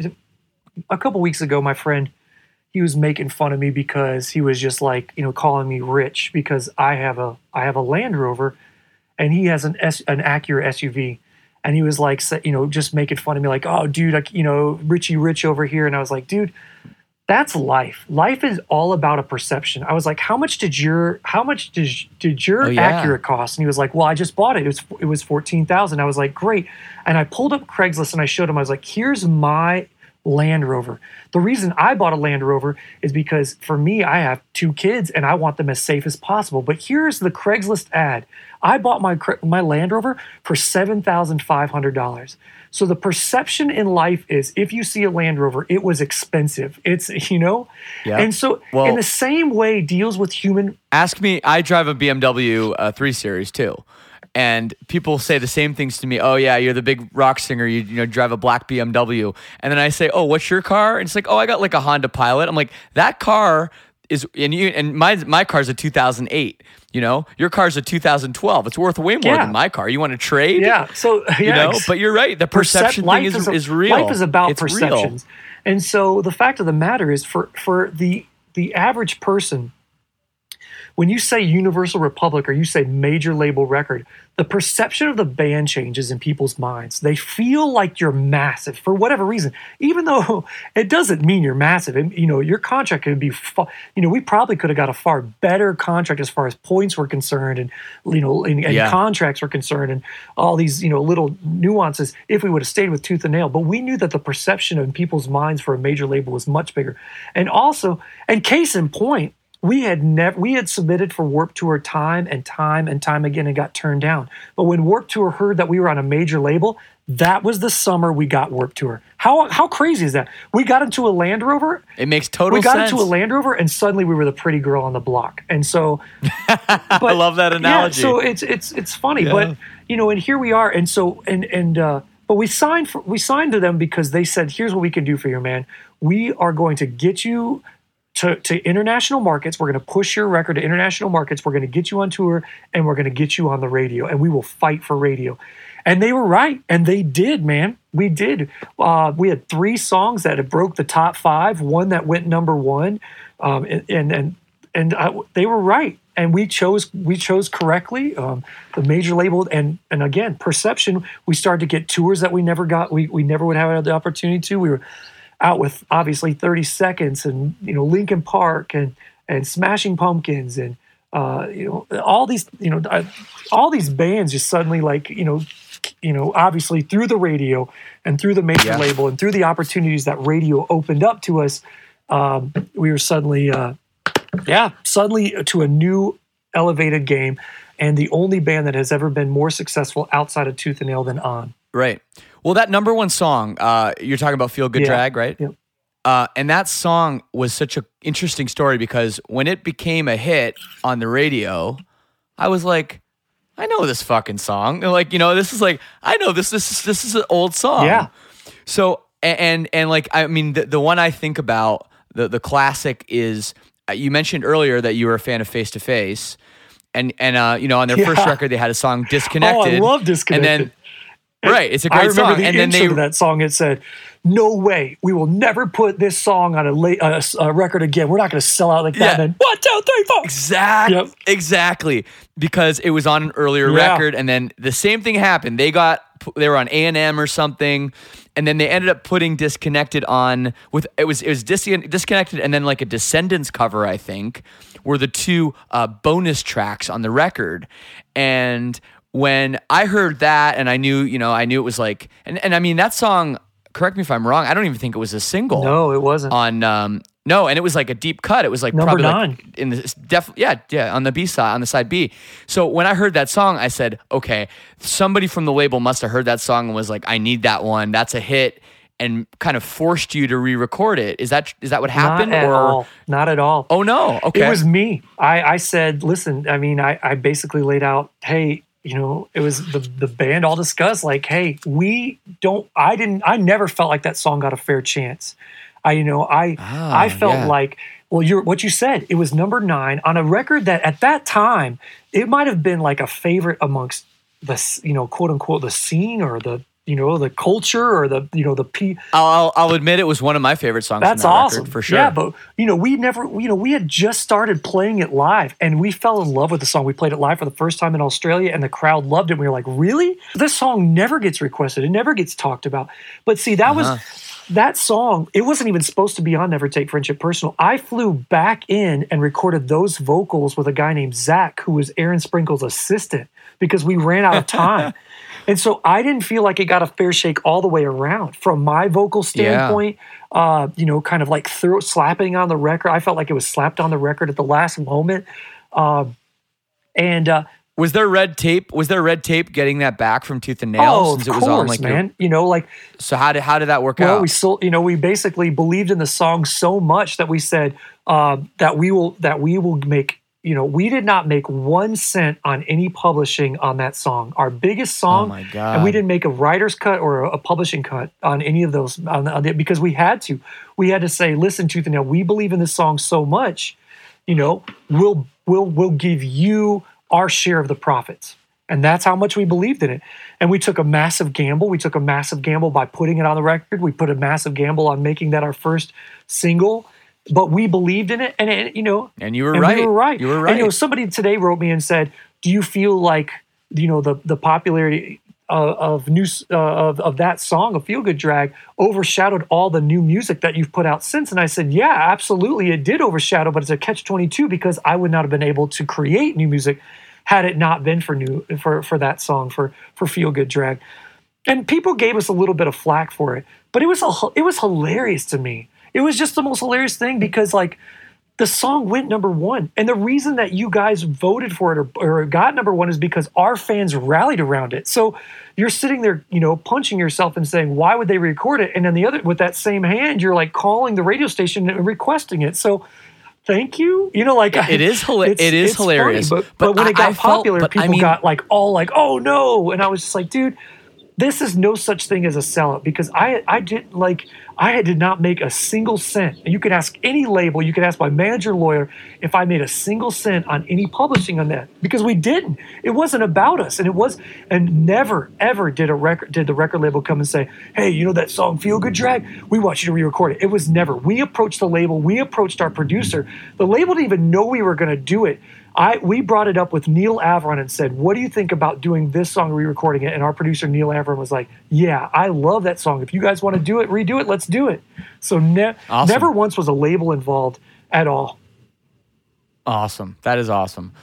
a couple weeks ago, my friend, he was making fun of me because he was just like, you know, calling me rich because I have a I have a Land Rover and he has an S, an Acura S U V. And he was like, you know, just making fun of me like, oh, dude, like, you know, Richie Rich over here. And I was like, dude, that's life. Life is all about a perception. I was like, how much did your how much did, did your Oh, yeah. Acura cost? And he was like, well, I just bought it. It was it was fourteen thousand dollars. I was like, great. And I pulled up Craigslist and I showed him, I was like, here's my Land Rover. The reason I bought a Land Rover is because for me, I have two kids and I want them as safe as possible. But here's the Craigslist ad. I bought my my Land Rover for seven thousand five hundred dollars. So the perception in life is if you see a Land Rover, it was expensive. It's, you know? Yeah. And so Well- in the same way deals with human. Ask me, I drive a B M W uh, three Series too. And people say the same things to me. Oh yeah, you're the big rock singer. You you know drive a black B M W. And then I say, oh, what's your car? And it's like, oh, I got like a Honda Pilot. I'm like, that car is and you and my my car's a two thousand eight. You know, your car's a two thousand twelve. It's worth way more Yeah. than my car. You want to trade? Yeah. So, yeah, You know, ex- but you're right. The Percep- perception life thing is, a- is real. Life is about it's perceptions. And so the fact of the matter is for, for the the average person, when you say Universal Republic or you say major label record, the perception of the band changes in people's minds. They feel like you're massive for whatever reason, even though it doesn't mean you're massive. And, you know, your contract could be, fa- you know, we probably could have got a far better contract as far as points were concerned and, you know, and, and Yeah. contracts were concerned and all these, you know, little nuances if we would have stayed with tooth and nail. But we knew that the perception in people's minds for a major label was much bigger. And also, and case in point, we had never we had submitted for Warped Tour time and time and time again and got turned down. But when Warped Tour heard that we were on a major label, that was the summer we got Warped Tour. How how crazy is that? We got into a Land Rover. It makes total We got sense. into a Land Rover, and suddenly we were the pretty girl on the block. And so, I love that analogy. yeah, so it's it's it's funny, Yeah. but you know, and here we are, and so and and uh, but we signed for, we signed to them because they said, "Here's what we can do for you, man. We are going to get you." To, to international markets. We're going to push your record to international markets. We're going to get you on tour and we're going to get you on the radio and we will fight for radio. And they were right. And they did, man. We did. Uh, we had three songs that had broke the top five, one that went number one. Um, and and and, and uh, they were right. And we chose we chose correctly. Um, the major label and and again, perception, we started to get tours that we never got. We we never would have had the opportunity to. We were out with obviously thirty seconds and, you know, Linkin Park and, and Smashing Pumpkins and, uh, you know, all these, you know, uh, all these bands just suddenly like, you know, you know, obviously through the radio and through the major Yeah. label and through the opportunities that radio opened up to us, um, we were suddenly, uh, yeah, suddenly to a new elevated game and the only band that has ever been more successful outside of Tooth and Nail than On. Right. Well, that number one song, uh, you're talking about Feel Good Yeah. Drag, right? Yep. Uh, and that song was such an interesting story because when it became a hit on the radio, I was like, I know this fucking song. And like, you know, this is like, I know this, this is, this is an old song. Yeah. So, and, and, and like, I mean, the, the one I think about, the, the classic is, uh, you mentioned earlier that you were a fan of Face to Face. And, and uh, you know, on their Yeah. first record, they had a song Disconnected. Oh, I love Disconnected. And then, right, it's a great I remember song. the And then intro they, to that song. It said, "No way, we will never put this song on a, late, uh, a record again. We're not going to sell out like that." Yeah. And then one, two, three, four. Exactly. Yep. Exactly. Because it was on an earlier Yeah. record, and then the same thing happened. They got they were on A and M or something, and then they ended up putting Disconnected on with it was it was Dis- Disconnected, and then like a Descendants cover, I think, were the two uh, bonus tracks on the record. And when I heard that, and I knew, you know, I knew it was like, and and I mean that song. Correct me if I'm wrong. I don't even think it was a single. No, it wasn't. On um no, and it was like a deep cut. It was like Number probably nine. like in the def yeah yeah on the B side on the side B. So when I heard that song, I said, okay, somebody from the label must have heard that song and was like, I need that one. That's a hit. and kind of forced you to re-record it. Is that is that what happened? Not at or all. Not at all. Oh no. Okay. It was me. I, I said, listen, I mean, I, I basically laid out, hey, you know, it was the the band all discussed, like, hey, we don't, I didn't, I never felt like that song got a fair chance. I, you know, I, ah, I felt yeah. like, well, you're, what you said, it was number nine on a record that at that time, it might have been like a favorite amongst the, you know, quote unquote, the scene or the, you know, the culture or the, you know, the P. I'll, I'll admit it was one of my favorite songs. That's from that awesome. record, for sure. Yeah, but, you know, we never, you know, we had just started playing it live and we fell in love with the song. We played it live for the first time in Australia and the crowd loved it. We were like, really? This song never gets requested. It never gets talked about. But see, that Uh-huh. was, that song, it wasn't even supposed to be on Never Take Friendship Personal. I flew back in and recorded those vocals with a guy named Zach, who was Aaron Sprinkle's assistant, because we ran out of time. And so I didn't feel like it got a fair shake all the way around from my vocal standpoint, yeah. uh, you know, kind of like throw, slapping on the record. I felt like it was slapped on the record at the last moment. Um, and uh, was there red tape? Was there red tape getting that back from Tooth and Nail? Oh, since of it was course, on, like, man. Your, you know, like, so how did how did that work well, out? we still, you know, we basically believed in the song so much that we said uh, that we will that we will make. You know, we did not make one cent on any publishing on that song. Our biggest song, oh my God. and we didn't make a writer's cut or a publishing cut on any of those on, on the, because we had to. We had to say, listen, Tooth and Nail, we believe in this song so much, you know, we'll we'll we'll give you our share of the profits. And that's how much we believed in it. And we took a massive gamble. We took a massive gamble by putting it on the record. We put a massive gamble on making that our first single. But we believed in it, and, and you know, and you were and right. We were right. You were right. And, you know, somebody today wrote me and said, "Do you feel like, you know, the the popularity of, of new uh, of of that song, of Feel Good Drag, overshadowed all the new music that you've put out since?" And I said, "Yeah, absolutely, it did overshadow, but it's a catch twenty-two because I would not have been able to create new music had it not been for new for for that song for for Feel Good Drag." And people gave us a little bit of flack for it, but it was a, it was hilarious to me. It was just the most hilarious thing because, like, the song went number one. And the reason that you guys voted for it or, or got number one is because our fans rallied around it. So you're sitting there, you know, punching yourself and saying, why would they record it? And then the other, with that same hand, you're like calling the radio station and requesting it. So thank you. You know, like, it is, hila- it's, it is it's hilarious. Funny, but, but, but when I, it got I felt, popular, but people I mean, got like all like, oh no. And I was just like, dude, this is no such thing as a sellout because I I didn't like I did not make a single cent. And you could ask any label, you could ask my manager lawyer if I made a single cent on any publishing on that because we didn't. It wasn't about us, and it was and never ever did a record did the record label come and say, hey, you know that song Feel Good Drag? We want you to re-record it. It was never. We approached the label. We approached our producer. The label didn't even know we were going to do it. I we brought it up with Neil Avron and said, what do you think about doing this song, re-recording it? And our producer, Neil Avron, was like, yeah, I love that song. If you guys want to do it, redo it, let's do it. So ne- awesome. Never once was a label involved at all. Awesome. That is awesome.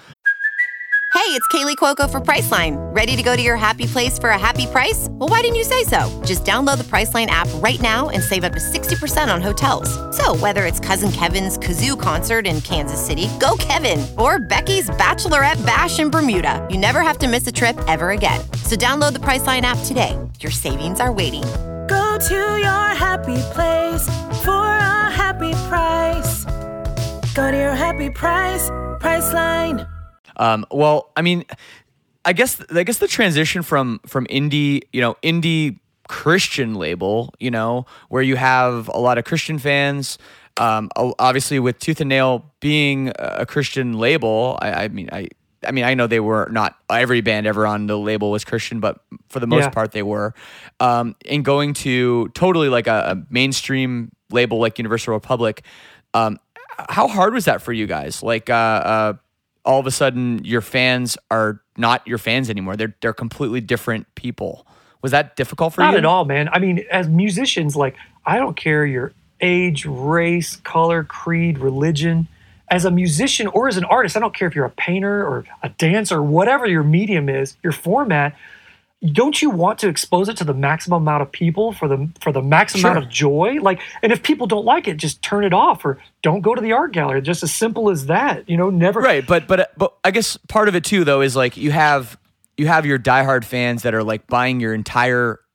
Hey, it's Kaylee Cuoco for Priceline. Ready to go to your happy place for a happy price? Well, why didn't you say so? Just download the Priceline app right now and save up to sixty percent on hotels. So whether it's Cousin Kevin's Kazoo Concert in Kansas City, go Kevin, or Becky's Bachelorette Bash in Bermuda, you never have to miss a trip ever again. So download the Priceline app today. Your savings are waiting. Go to your happy place for a happy price. Go to your happy price, Priceline. Um, well, I mean, I guess I guess the transition from from indie, you know, indie Christian label, you know, where you have a lot of Christian fans. Um, obviously, with Tooth and Nail being a Christian label, I, I mean, I I mean, I know they were not every band ever on the label was Christian, but for the most Yeah. part, they were. Um, and going to totally like a, a mainstream label like Universal Republic, um, how hard was that for you guys? Like, uh, uh all of a sudden your fans are not your fans anymore. They're they're completely different people. Was that difficult for Not you? Not at all, man. I mean, as musicians, like, I don't care your age, race, color, creed, religion. As a musician or as an artist, I don't care if you're a painter or a dancer, whatever your medium is, your format, don't you want to expose it to the maximum amount of people for the for the maximum Sure. amount of joy? Like, and if people don't like it, just turn it off or don't go to the art gallery. Just as simple as that. You know, never. Right, but but but I guess part of it too, though, is like you have you have your diehard fans that are like buying your entire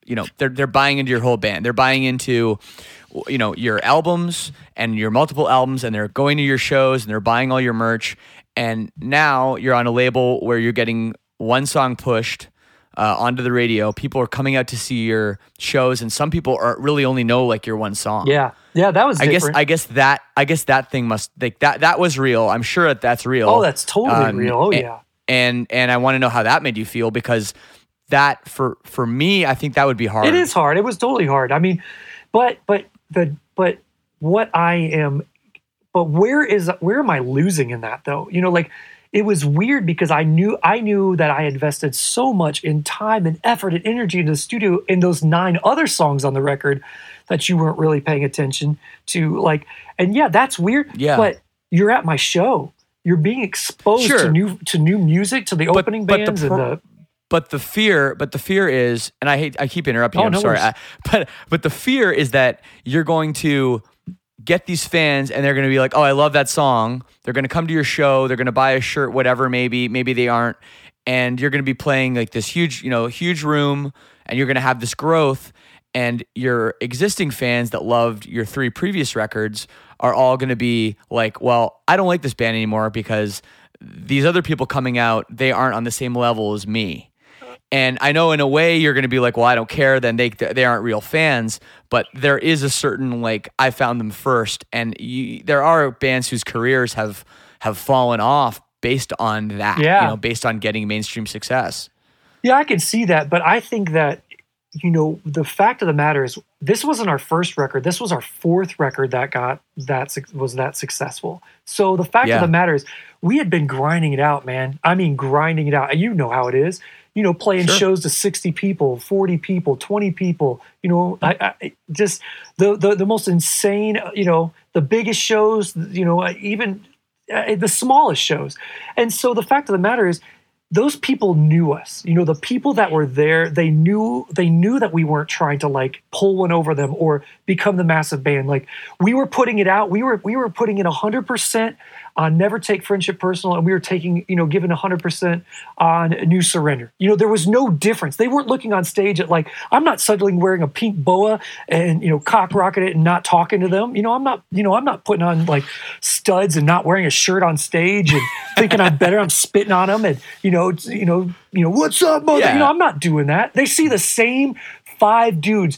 you know, they're they're buying into your whole band. They're buying into, you know, your albums and your multiple albums, and they're going to your shows and they're buying all your merch. And now you're on a label where you're getting one song pushed uh, onto the radio. People are coming out to see your shows, and some people are really only know like your one song. Yeah, yeah, that was I different. guess I guess that I guess that thing must like that that was real. I'm sure that that's real. Oh, that's totally Um, real. Oh and, yeah. And and I want to know how that made you feel, because that for for me, I think that would be hard. It is hard. It was totally hard. I mean, but but the but what I am, but where is where am I losing in that though? You know, like it was weird because I knew I knew that I invested so much in time and effort and energy into the studio in those nine other songs on the record that you weren't really paying attention to. Like, and yeah, that's weird. Yeah. But you're at my show. You're being exposed Sure. to new to new music, to the But- opening but the bands pro- and the But the fear, but the fear is, and I hate, I keep interrupting. Oh, you, I'm no sorry, worries. I, but but the fear is that you're going to get these fans, and they're going to be like, "Oh, I love that song." They're going to come to your show. They're going to buy a shirt, whatever. Maybe, maybe they aren't, and you're going to be playing like this huge, you know, huge room, and you're going to have this growth, and your existing fans that loved your three previous records are all going to be like, "Well, I don't like this band anymore because these other people coming out, they aren't on the same level as me." And I know in a way you're going to be like, well, I don't care. Then they they aren't real fans. But there is a certain like, I found them first, and you, there are bands whose careers have have fallen off based on that. Yeah. You know, based on getting mainstream success. Yeah, I can see that, but I think that, you know, the fact of the matter is, this wasn't our first record. This was our fourth record that got that suc- was that successful. So the fact Yeah. of the matter is, we had been grinding it out, man. I mean, grinding it out. And you know how it is. You know, playing Sure. shows to sixty people, forty people, twenty people. You know, I, I just the, the the most insane. You know, the biggest shows. You know, even uh, the smallest shows. And so the fact of the matter is, those people knew us. You know, the people that were there, they knew they knew that we weren't trying to like pull one over them or become the massive band. Like, we were putting it out. We were we were putting in one hundred percent on Never Take Friendship Personal, and we were taking, you know, giving one hundred percent on New Surrender. You know, there was no difference. They weren't looking on stage at like, I'm not suddenly wearing a pink boa and, you know, cock rocking it and not talking to them. You know, I'm not, you know, I'm not putting on like studs and not wearing a shirt on stage and thinking I'm better. I'm spitting on them and, you know, it's, you know, you know, what's up, mother? Yeah. You know, I'm not doing that. They see the same five dudes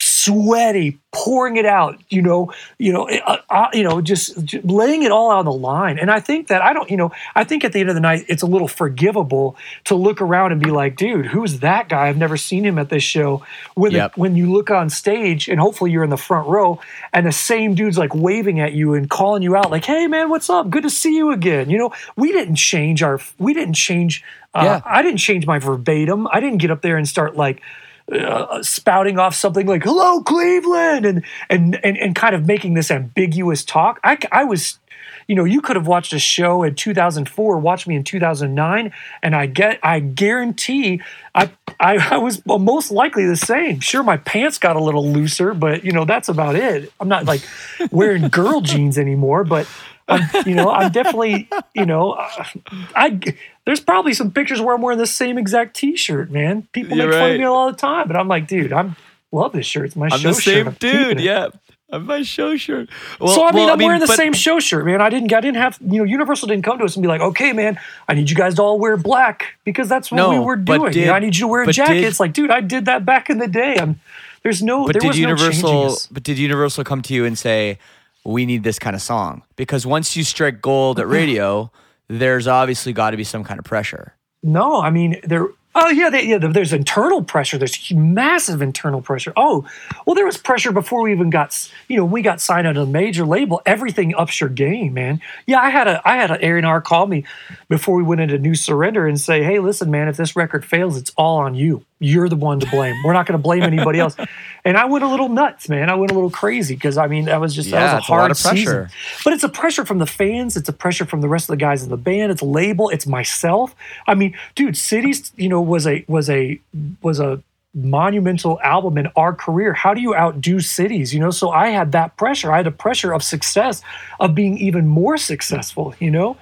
sweaty, pouring it out, you know, you know, uh, uh, you know, just, just laying it all on the line. And I think that I don't, you know, I think at the end of the night, it's a little forgivable to look around and be like, dude, who's that guy? I've never seen him at this show. When Yep. the, when you look on stage, and hopefully you're in the front row, and the same dude's like waving at you and calling you out, like, "Hey man, what's up? Good to see you again." You know, we didn't change our, we didn't change. Uh, Yeah. I didn't change my verbatim. I didn't get up there and start like. Uh, spouting off something like "Hello, Cleveland," and and and and kind of making this ambiguous talk. I I was, you know, you could have watched a show in two thousand four, watched me in two thousand nine, and I get I guarantee I I, I was most likely the same. Sure, my pants got a little looser, but you know that's about it. I'm not like wearing girl jeans anymore, but. I'm, you know, I'm definitely, you know, uh, I there's probably some pictures where I'm wearing the same exact T-shirt, man. People You're make fun right. of me all the time, but I'm like, dude, I'm love this shirt. It's my I'm show the shirt. same I'm keeping dude. it. Yeah, I'm my show shirt. Well, So I mean, well, I'm wearing the but- same show shirt, man. I didn't, I didn't have, you know, Universal didn't come to us and be like, "Okay, man, I need you guys to all wear black because that's what No, we were but doing. did- You know, I need you to wear a but jacket." did- It's like, dude, I did that back in the day. I'm there's no, But there did was no changing Universal? us. But did Universal come to you and say, "We need this kind of song"? Because once you strike gold at radio, there's obviously got to be some kind of pressure. No, I mean there. Oh yeah, they, yeah. There's internal pressure. There's massive internal pressure. Oh, well, there was pressure before we even got, you know, we got signed on a major label. Everything ups your game, man. Yeah, I had a, I had an A and R call me before we went into New Surrender and say, "Hey, listen, man, if this record fails, it's all on you. You're the one to blame. We're not going to blame anybody else." And I went a little nuts, man. I went a little crazy because I mean that was just Yeah, that was a it's a lot hard of pressure. season. But it's a pressure from the fans. It's a pressure from the rest of the guys in the band. It's a label. It's myself. I mean, dude, Cities, you know, was a was a was a monumental album in our career. How do you outdo Cities? You know, so I had that pressure. I had a pressure of success, of being even more successful. You know,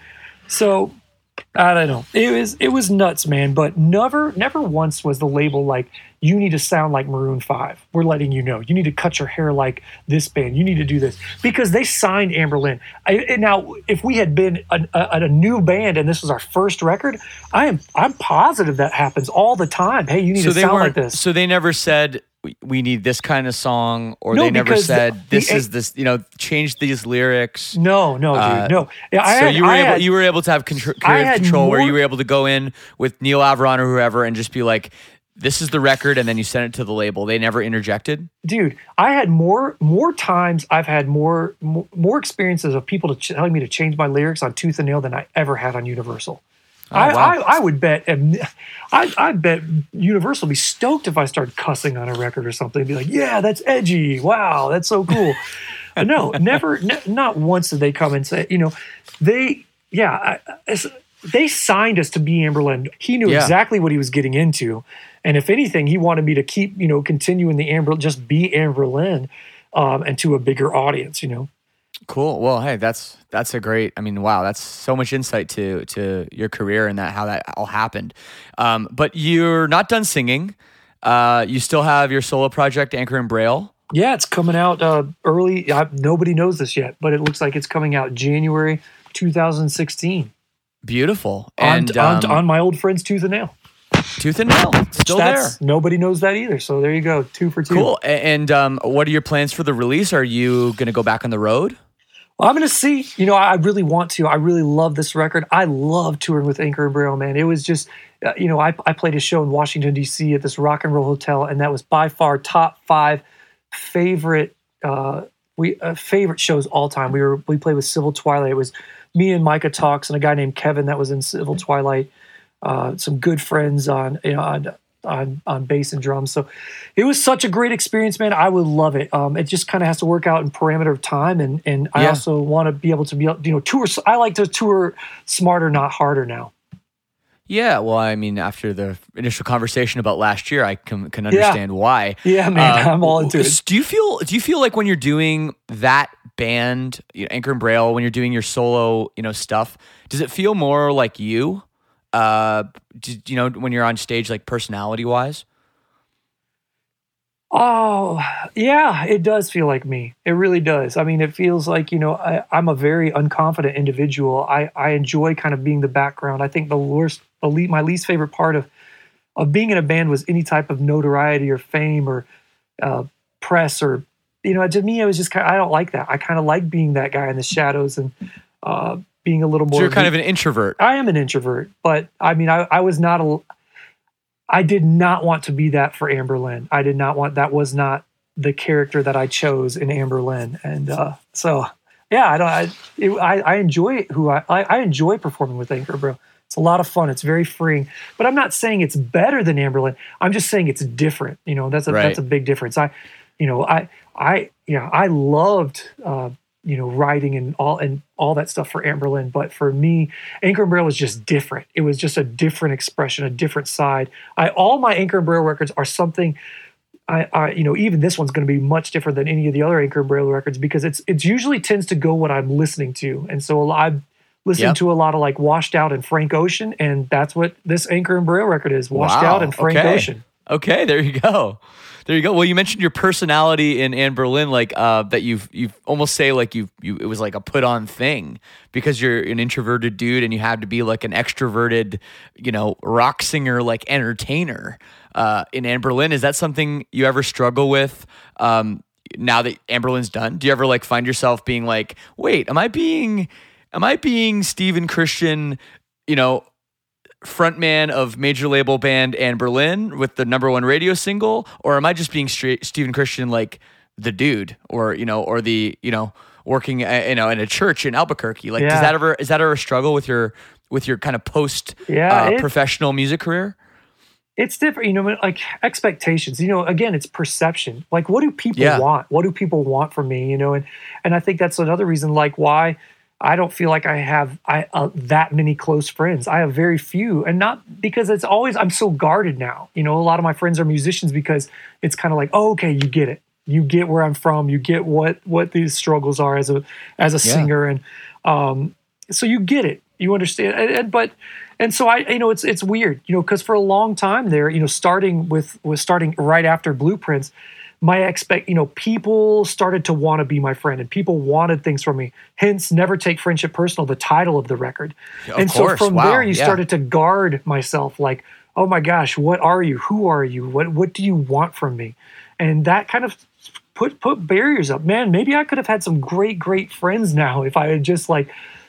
so I don't know. It was it was nuts, man. But never never once was the label like, you need to sound like Maroon five. We're letting you know. You need to cut your hair like this band. You need to do this. Because they signed Anberlin. I, and now, if we had been a, a, a new band and this was our first record, I am I'm positive that happens all the time. Hey, you need so to they sound weren't- like this. So they never said, we- we need this kind of song, or No, they never because said, the- this the- is this, you know, change these lyrics. No, no, dude, Uh, no. Yeah, I so had, you were I able had, you were able to have contr- I creative had control where more- you were able to go in with Neil Averon or whoever and just be like, this is the record, and then you send it to the label. They never interjected. dude, I had more more times. I've had more more, more experiences of people to ch- telling me to change my lyrics on Tooth and Nail than I ever had on Universal. I, wow. I, I would bet, I, I bet Universal would be stoked if I started cussing on a record or something. Be like, yeah, that's edgy. Wow, that's so cool. But no, never, ne- not once did they come and say, you know, they, yeah, I, I, they signed us to be Anberlin. He knew Yeah. exactly what he was getting into. And if anything, he wanted me to keep, you know, continuing the Amber, just be Anberlin um, and to a bigger audience, you know. Cool. Well, hey, that's that's a great. I mean, wow, that's so much insight to to your career and that how that all happened. Um, but you're not done singing. Uh, you still have your solo project, Anchor and Braille. Yeah, it's coming out uh, early. I, nobody knows this yet, but it looks like it's coming out January two thousand sixteen. Beautiful. On, And on, um, on my old friend's Tooth and Nail. Tooth and Nail, still That's, there. Nobody knows that either. So there you go, two for two. Cool. A- And um, what are your plans for the release? Are you going to go back on the road? Well, I'm going to see. You know, I really want to. I really love this record. I love touring with Anchor and Braille, man. It was just, uh, you know, I, I played a show in Washington, D C at this rock and roll hotel, and that was by far top five favorite uh, we uh, favorite shows all time. We were we played with Civil Twilight. It was me and Micah Talks and a guy named Kevin that was in Civil Twilight. Uh, some good friends on you know on, on on bass and drums. So it was such a great experience, man. I would love it. Um, it just kind of has to work out in parameter of time, and and I Yeah. also want to be able to be able, you know tour. I like to tour smarter, not harder now. Yeah, well, I mean, after the initial conversation about last year, I can, can understand why. Yeah, man, Uh, I'm all into it. s- Do you feel? Do you feel like when you're doing that band, you know, Anchor and Braille, when you're doing your solo, you know, stuff, does it feel more like you? Uh, do, you know, when you're on stage, like personality wise. Oh, yeah, it does feel like me. It really does. I mean, it feels like, you know, I, I'm a very unconfident individual. I, I enjoy kind of being the background. I think the worst, the le- my least favorite part of, of being in a band was any type of notoriety or fame or uh, press or, you know, to me, it was just kind of, I don't like that. I kind of like being that guy in the shadows and uh, being a little more. So you're kind the- of an introvert. I am an introvert, but I mean, I, I was not a, I did not want to be that for Anberlin. I did not want, that was not the character that I chose in Anberlin. And uh, so, yeah, I don't, I, it, I, I enjoy who I, I, I enjoy performing with Anchor Bro. It's a lot of fun. It's very freeing, but I'm not saying it's better than Anberlin. I'm just saying it's different. You know, that's a, Right. that's a big difference. I, you know, I, I, yeah, I loved, uh, you know, writing and all and all that stuff for Anberlin. But for me, Anchor and Braille was just different. It was just a different expression, a different side. I all my Anchor and Braille records are something. I, I you know, even this one's going to be much different than any of the other Anchor and Braille records because it's it's usually tends to go what I'm listening to, and so I'm listening Yep. to a lot of like Washed Out and Frank Ocean, and that's what this Anchor and Braille record is: Washed Wow, Out and Frank okay. Ocean. Okay, there you go. There you go. Well, you mentioned your personality in Anberlin, like uh, that you've you almost say like you you it was like a put on thing because you're an introverted dude and you had to be like an extroverted, you know, rock singer like entertainer uh, in Anberlin. Is that something you ever struggle with? Um, now that Anberlin's done, do you ever like find yourself being like, wait, am I being am I being Stephen Christian, you know, frontman of major label band Anberlin with the number one radio single, or am I just being straight Stephen Christian, like the dude, or you know, or the you know, working uh, you know in a church in Albuquerque? Like, Yeah. does that ever is that ever a struggle with your with your kind of post Yeah, uh, it- professional music career? It's different, you know, like expectations, you know, again, it's perception. Like, what do people Yeah. want? What do people want from me, you know? And, and I think that's another reason, like, why I don't feel like I have I, uh, that many close friends. I have very few, and not because it's always, I'm so guarded now. You know, a lot of my friends are musicians because it's kind of like, oh, okay, you get it. You get where I'm from. You get what, what these struggles are as a, as a Yeah. singer. And um, so you get it. You understand. And, and, but And so I, you know, it's it's weird, you know, because for a long time there, you know, starting with was starting right after Blueprints, my expect, you know, people started to want to be my friend, and people wanted things from me. Hence, Never Take Friendship Personal, the title of the record. Of and course. so from Wow. there, you Yeah. started to guard myself, like, oh my gosh, what are you? Who are you? What what do you want from me? And that kind of put put barriers up. Man, maybe I could have had some great, great friends now if I had just like,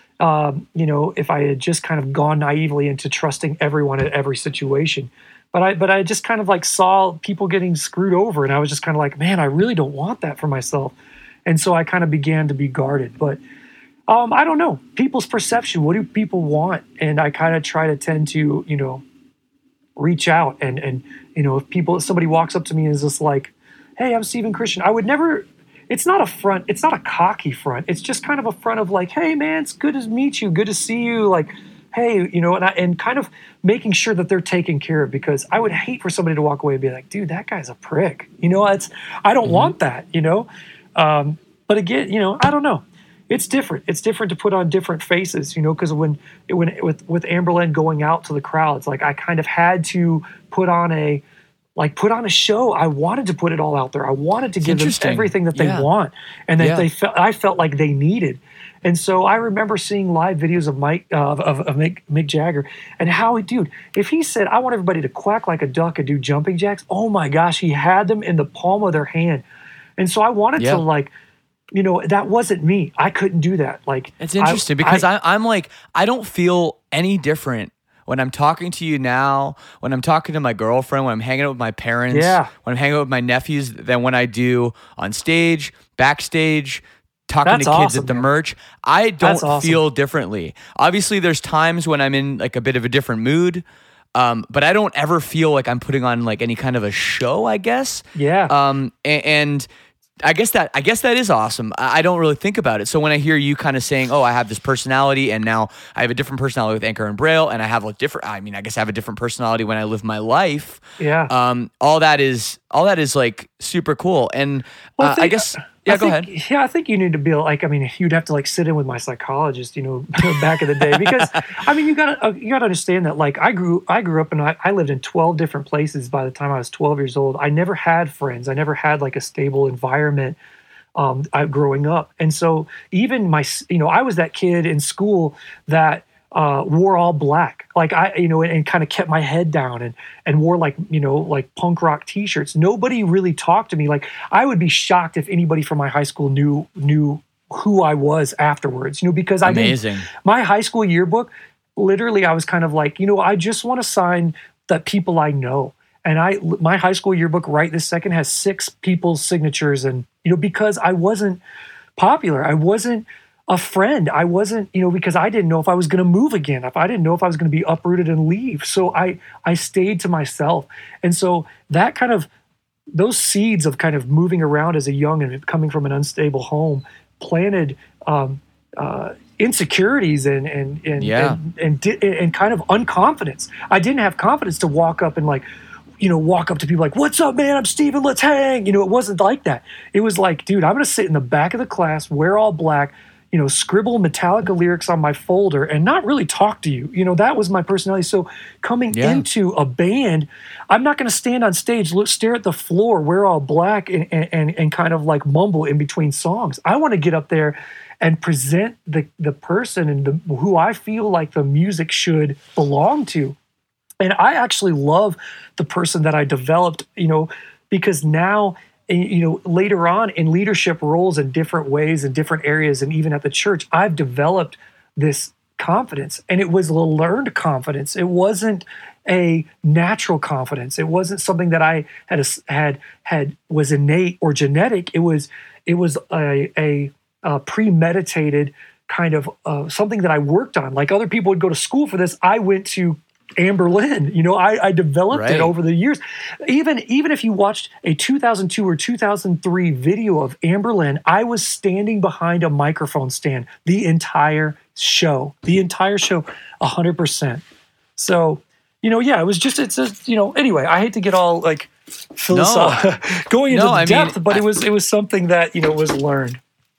um, you know, if I had just kind of gone naively into trusting everyone at every situation. But I but I just kind of like saw people getting screwed over, and I was just kind of like, man, I really don't want that for myself. And so I kind of began to be guarded. But um, I don't know. People's perception, what do people want? And I kind of try to tend to, you know, reach out and and you know, if people if somebody walks up to me and is just like, hey, I'm Stephen Christian, I would never, it's not a front, it's not a cocky front, it's just kind of a front of like, hey man, it's good to meet you, good to see you, like, hey, you know, and I, and kind of making sure that they're taken care of, because I would hate for somebody to walk away and be like, dude, that guy's a prick, you know, it's, I don't mm-hmm. want that, you know, um, but again, you know, I don't know. It's different. It's different to put on different faces, you know, because when, when with, with Anberlin going out to the crowds, like I kind of had to put on a, like put on a show. I wanted to put it all out there. I wanted to give them everything that they yeah. want, and that yeah. they felt, I felt like they needed. And so I remember seeing live videos of Mike, uh, of, of Mick, Mick Jagger, and how he, dude, if he said, I want everybody to quack like a duck and do jumping jacks, oh my gosh, he had them in the palm of their hand. And so I wanted yeah. to like, you know, that wasn't me. I couldn't do that. Like, it's interesting I, because I, I, I'm like, I don't feel any different when I'm talking to you now, when I'm talking to my girlfriend, when I'm hanging out with my parents, yeah. when I'm hanging out with my nephews, than when I do on stage, backstage, talking That's to kids awesome, at the man. merch. I don't awesome. feel differently. Obviously, there's times when I'm in like a bit of a different mood, um, but I don't ever feel like I'm putting on like any kind of a show, I guess. Yeah. Um, and, and I guess that I guess that is awesome. I, I don't really think about it. So when I hear you kind of saying, "Oh, I have this personality, and now I have a different personality with Anchor and Braille, and I have a different," I mean, I guess I have a different personality when I live my life. Yeah. Um, all that is all that is like super cool. And Well, uh, I, think- guess yeah, I go think, ahead. Yeah, I think you need to be like, I mean, you'd have to like sit in with my psychologist, you know, back in the day, because I mean, you gotta, uh, you gotta understand that like I grew, I grew up and I, I lived in twelve different places by the time I was twelve years old. I never had friends. I never had like a stable environment um, I, growing up. And so even my, you know, I was that kid in school that Uh, wore all black, like I, you know, and, and kind of kept my head down and and wore like, you know, like punk rock T-shirts. Nobody really talked to me. Like I would be shocked if anybody from my high school knew knew who I was afterwards. You know, because I Amazing. didn't, my high school yearbook, literally, I was kind of like, you know, I just want to sign that people I know. And I, my high school yearbook right this second has six people's signatures, and you know, because I wasn't popular, I wasn't a friend. I wasn't, you know, because I didn't know if I was going to move again, if I didn't know if I was going to be uprooted and leave. So I, I stayed to myself. And so that kind of, those seeds of kind of moving around as a young and coming from an unstable home planted um, uh, insecurities and, and, and, yeah. and, and, di- and kind of unconfidence. I didn't have confidence to walk up and like, you know, walk up to people like, what's up, man? I'm Steven, let's hang. You know, it wasn't like that. It was like, dude, I'm going to sit in the back of the class, wear all black, you know, scribble Metallica lyrics on my folder and not really talk to you. You know, that was my personality. So coming yeah. into a band, I'm not going to stand on stage, look, stare at the floor, wear all black and, and, and kind of like mumble in between songs. I want to get up there and present the, the person and the, who I feel like the music should belong to. And I actually love the person that I developed, you know, because now, you know, later on in leadership roles in different ways in different areas, and even at the church, I've developed this confidence, and it was a learned confidence. It wasn't a natural confidence. It wasn't something that I had had had was innate or genetic. It was it was a, a, a premeditated kind of uh, something that I worked on. Like other people would go to school for this, I went to Anberlin, you know, I, I developed right. it over the years. Even even if you watched a two thousand two or two thousand three video of Anberlin, I was standing behind a microphone stand the entire show, the entire show, one hundred percent. So, you know, yeah, it was just, it's a, you know, anyway, I hate to get all like philosophical, no. going into no, the I depth, mean, but I, it was, it was something that, you know, was learned.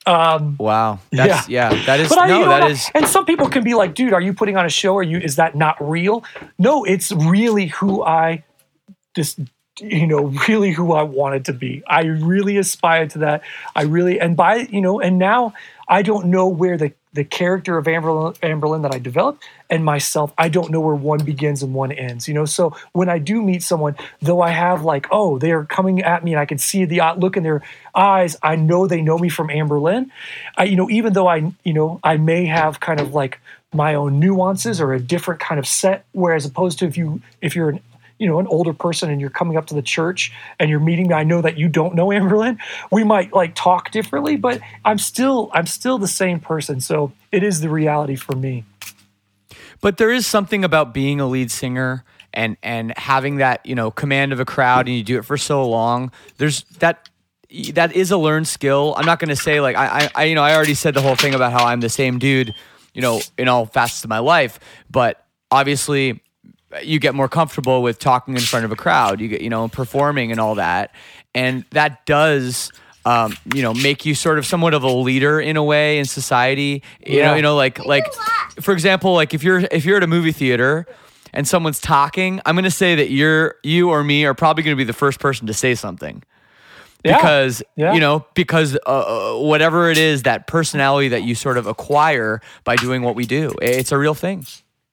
Um, Wow. That's, yeah. yeah. That is, but I, no, you know, that and I- is. And some people can be like, dude, are you putting on a show? Are you, is that not real? No, it's really who I just, you know, really who I wanted to be. I really aspired to that. I really, and by, you know, and now I don't know where the, the character of Amber, Amberlynn that I developed and myself, I don't know where one begins and one ends, you know? So when I do meet someone, though I have like, oh, they're coming at me and I can see the look in their eyes, I know they know me from Amberlynn. I, you know, even though I, you know, I may have kind of like my own nuances or a different kind of set, whereas opposed to if you, if you're an, you know, an older person and you're coming up to the church and you're meeting me, I know that you don't know Amberlynn. We might like talk differently, but I'm still, I'm still the same person. So it is the reality for me. But there is something about being a lead singer and and having that, you know, command of a crowd, and you do it for so long. There's that that is a learned skill. I'm not going to say like I, I, you know, I already said the whole thing about how I'm the same dude, you know, in all facets of my life. But obviously, you get more comfortable with talking in front of a crowd. You get, you know, performing and all that, and that does. Um, you know, make you sort of somewhat of a leader in a way in society. You Yeah. know, you know, like like for example, like if you're if you're at a movie theater and someone's talking, I'm going to say that you're you or me are probably going to be the first person to say something. Yeah. Because Yeah. you know, because uh, whatever it is, that personality that you sort of acquire by doing what we do, it's a real thing.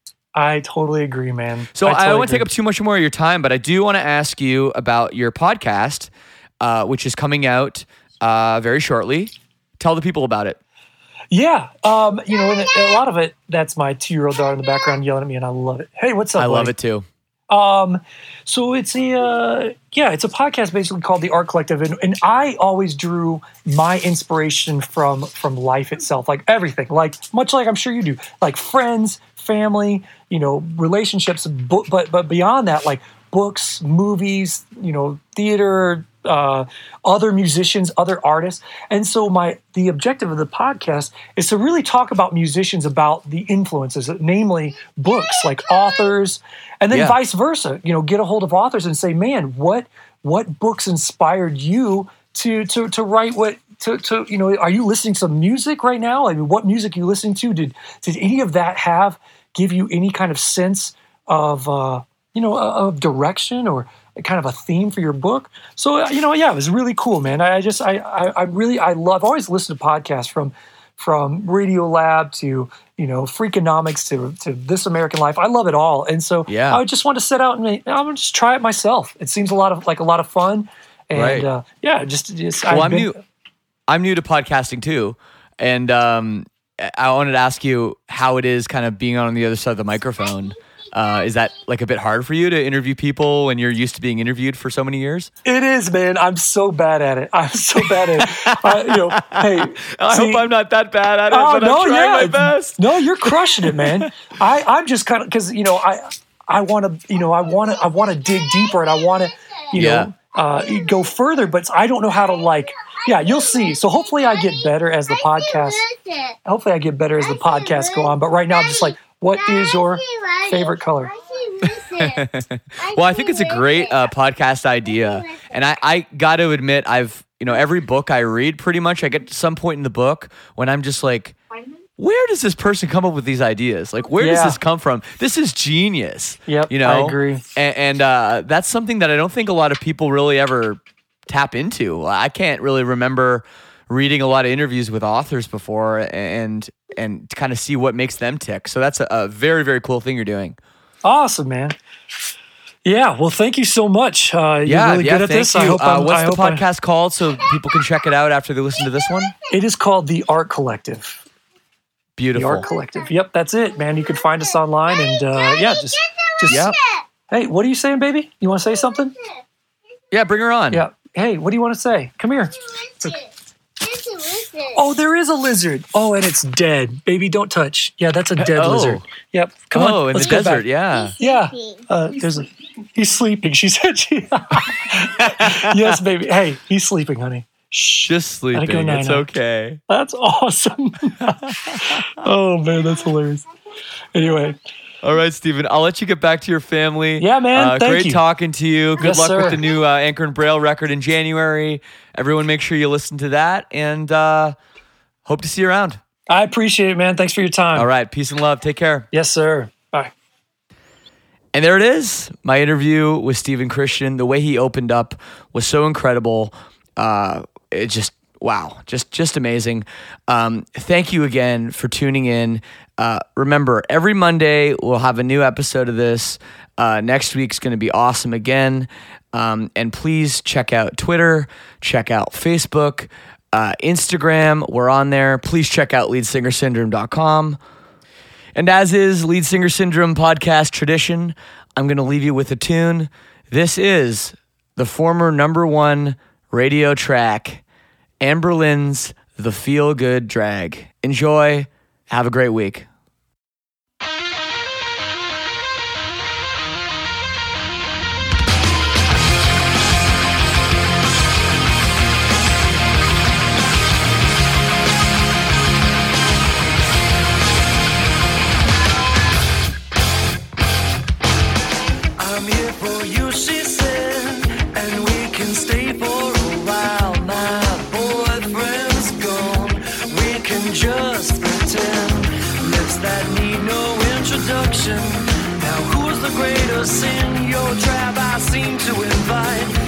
I totally agree, man. So I, totally don't want to agree. take up too much more of your time, but I do want to ask you about your podcast, uh, which is coming out uh, very shortly. Tell the people about it. Yeah. Um, you know, and a lot of it, that's my two-year-old daughter in the background yelling at me, and I love it. Hey, what's up, I love buddy? it too. Um, so it's a, uh, yeah, it's a podcast basically called The Art Collective. And, and I always drew my inspiration from, from life itself, like everything, like much like I'm sure you do, like friends, family, you know, relationships, bu- but, but beyond that, like books, movies, you know, theater, uh, other musicians, other artists. And so my, the objective of the podcast is to really talk about musicians, about the influences, namely books, like authors, and then Yeah. vice versa, you know, get a hold of authors and say, man, what, what books inspired you to, to, to write what, to, to, you know, are you listening to some music right now? I mean, what music are you listening to? Did, did any of that have, give you any kind of sense of, uh, you know, of direction or kind of a theme for your book? So, you know, yeah, it was really cool, man. I just, I, I, I really, I love, I've always listened to podcasts from, from Radio Lab to, you know, Freakonomics to, to This American Life. I love it all. And so Yeah. I just want to set out and make, I'm going to just try it myself. It seems a lot of, like a lot of fun. And Right. uh, yeah, just, just Well, I've I'm been- new. I'm new to podcasting too, and um, I wanted to ask you how it is kind of being on the other side of the microphone. Uh, is that like a bit hard for you to interview people when you're used to being interviewed for so many years? It is, man. I'm so bad at it. I'm so bad at it. uh, you know, hey, I see- hope I'm not that bad at it, Oh, but I'm trying my best. No, you're crushing it, man. I, I'm just kind of because you know I I want to you know I want to I want to dig deeper and I want to you Yeah. know uh, go further, but I don't know how to like. Yeah, you'll see. So hopefully I get better as the podcast. Hopefully I get better as the podcast go on. But right now I'm just like, what is your favorite color? Well, I think it's a great uh, podcast idea, and I, I got to admit, I've you know every book I read, pretty much, I get to some point in the book when I'm just like, where does this person come up with these ideas? Like, where does Yeah. this come from? This is genius. Yep, you know, I agree. And, and uh, that's something that I don't think a lot of people really ever tap into. I can't really remember reading a lot of interviews with authors before, and and to kind of see what makes them tick. So that's a, a very very cool thing you're doing. Awesome, man. Yeah, well, thank you so much. Uh, you're Yeah, really yeah. good at thank this. you. I hope uh, I'm, what's I the hope I- podcast called so people can check it out after they listen to this one? It is called The Art Collective. Beautiful. The Art Collective. Yep, that's it, man. You can find us online, and uh, yeah, just, just. Yep. Hey, what are you saying, baby? You want to say something? Yeah, bring her on. Yeah. Hey, what do you want to say? Come here. Oh, there is a lizard. Oh, and it's dead. Baby, don't touch. Yeah, that's a dead Oh. lizard. Yep. Come oh, on. in let's the go desert. back. Yeah. Yeah. Uh, there's a. He's sleeping. She said. She, yes, baby. Hey, he's sleeping, honey. Shh. Just Gotta go, sleeping. It's Nina. okay. That's awesome. Oh man, that's hilarious. Anyway, All right, Stephen. I'll let you get back to your family. Yeah, man. Uh, Thank great you. talking to you. Good Yes, luck sir. with the new uh, Anchor and Braille record in January. Everyone, make sure you listen to that. And uh, hope to see you around. I appreciate it, man. Thanks for your time. All right. Peace and love. Take care. Yes, sir. Bye. And there it is. My interview with Stephen Christian. The way he opened up was so incredible. Uh, it just, wow, just just amazing. Um, thank you again for tuning in. Uh, remember, every Monday we'll have a new episode of this. Uh, next week's going to be awesome again. Um, and please check out Twitter, check out Facebook, uh, Instagram. We're on there. Please check out lead singer syndrome dot com. And as is Lead Singer Syndrome podcast tradition, I'm going to leave you with a tune. This is the former number one radio track, Anberlin's The Feel Good Drag. Enjoy. Have a great week. I'm here for you, she said, and we can stay for a while. My boyfriend's gone, we can just pretend. Lips that need no introduction. Now who's the greater sin? Your trap I seem to invite.